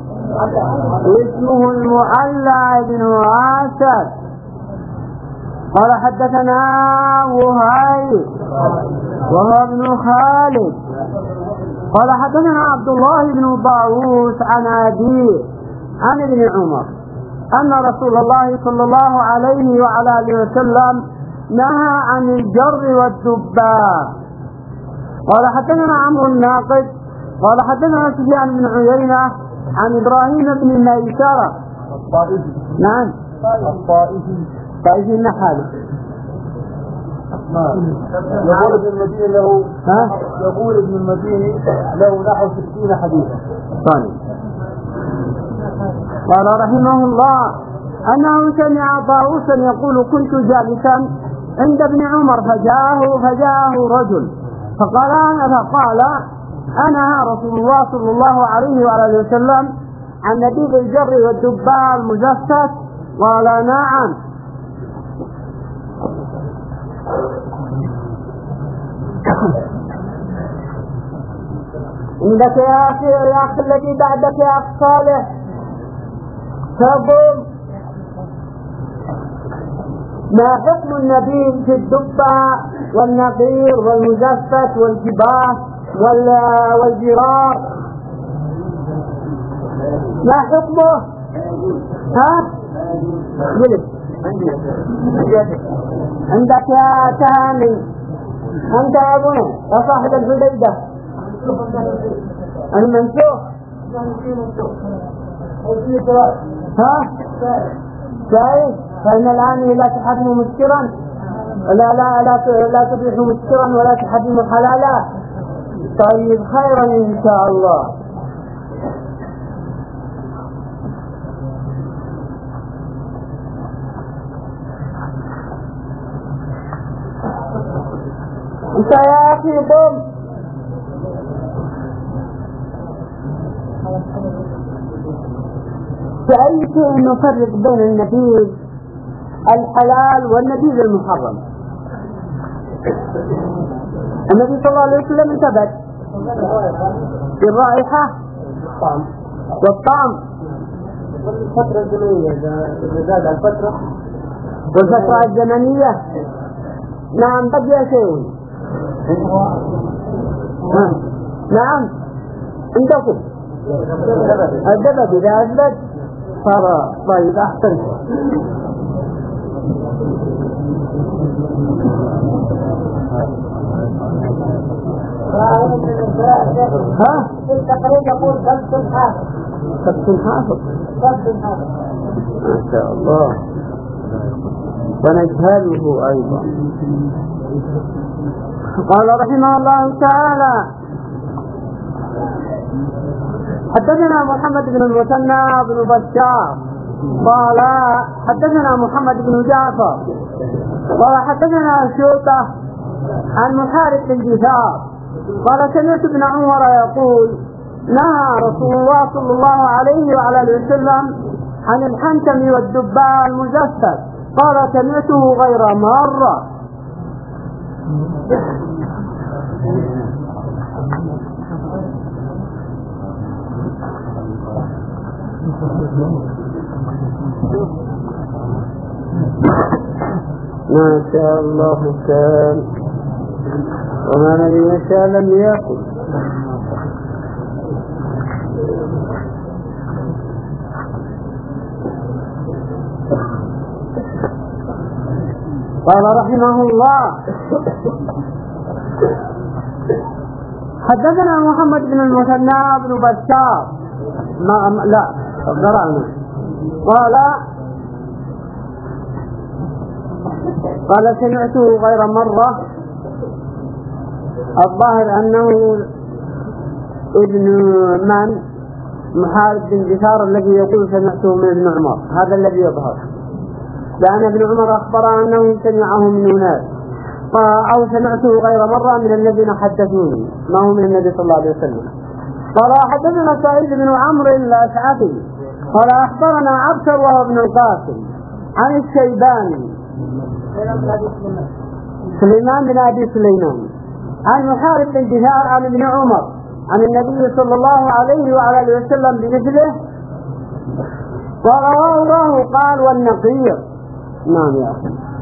اسمه المعلى بن أسد. قال حدثنا وهيب وهو ابن خالد قال حدثنا عبد الله بن طاووس عن أبيه عن ابن عمر أن رسول الله صلى الله عليه وعلى آله وسلم نهى عن الجر والدباء. قال حدثنا عمرو الناقد قال حدثنا سفيان بن عيينة عن إبراهيم بن ميسرة. نعم الطائفي طائفي النحل. يقول ابن المديني له يقول ابن المديني له نحو ستين حديثا. طيب. قال رحمه الله أنه سمع طاووسا يقول كنت جالسا عند ابن عمر فجاءه فجاءه رجل فقال أنا فقال أنا رسول الله صلى الله عليه وآله وسلم عن نبيذ الجر والدباء المجسس. قال نعم. عندك يا أخي يا أخي الذي بعدك يا أخ صالح تقول ما حكم النبيذ في الدباء والنقير والمزفت والجباه والجرار؟ ما حكمه؟ ها؟ جلس عندك يا تهاني أنت يا ابنه يا صاحب الحديدة المنسوخ ها؟ شايف؟ فإن الآن لا تحرم مسكرا لا لا لا لا تبيح مسكرا ولا تحرم حلالا. طيب خيرا إن شاء الله. انت يا اخي ضم بأي شيء نفرق بين النبيذ الحلال والنبيذ المحرم؟ النبي صلى الله عليه وسلم انتبه في الرائحة والطعم والفترة الزمنية إذا زاد الفترة والفترة الزمنية. نعم بقي شيء. نعم عندكم الدبب إذا أثبت صار طيب أحسن. ها؟ التقريب يقول سبت حافظ سبت حافظ سبت حافظ ما شاء الله. ونجهله أيضا. قال رحمه الله تعالى حدثنا محمد بن المثنى بن بشار قال حدثنا محمد بن جعفر قال حدثنا شوطة عن محارب بن جثار قال سمعت ابن عمر يقول نهى رسول الله صلى الله عليه وعلى اله وسلم عن الحنتم والدباء المجسد. قال سمعته غير مرة. ما شاء الله كان وما الذي يشاء لم يكن. قال رحمه الله حدثنا محمد بن المثنى بن بشار ما لا قرأنا قال قال سمعته غير مرة. الظاهر أنه ابن من محارب بن جثار الذي يقول سمعته من ابن عمر، هذا الذي يظهر. لأن ابن عمر أخبر أنه سمعه من أناس أو سمعته غير مرة من الذين حدثوني ما هو من النبي صلى الله عليه وسلم. قال حدثنا سعيد بن عمرو الأشعثي قال أخبرنا عبشر وهو ابن القاسم عن الشيباني سليمان بن أبي سليمان عن محارب بن دثار عن ابن عمر عن النبي صلى الله عليه وعلى اله وسلم بمثله ورواه قال والنقير. نعم يا أخي.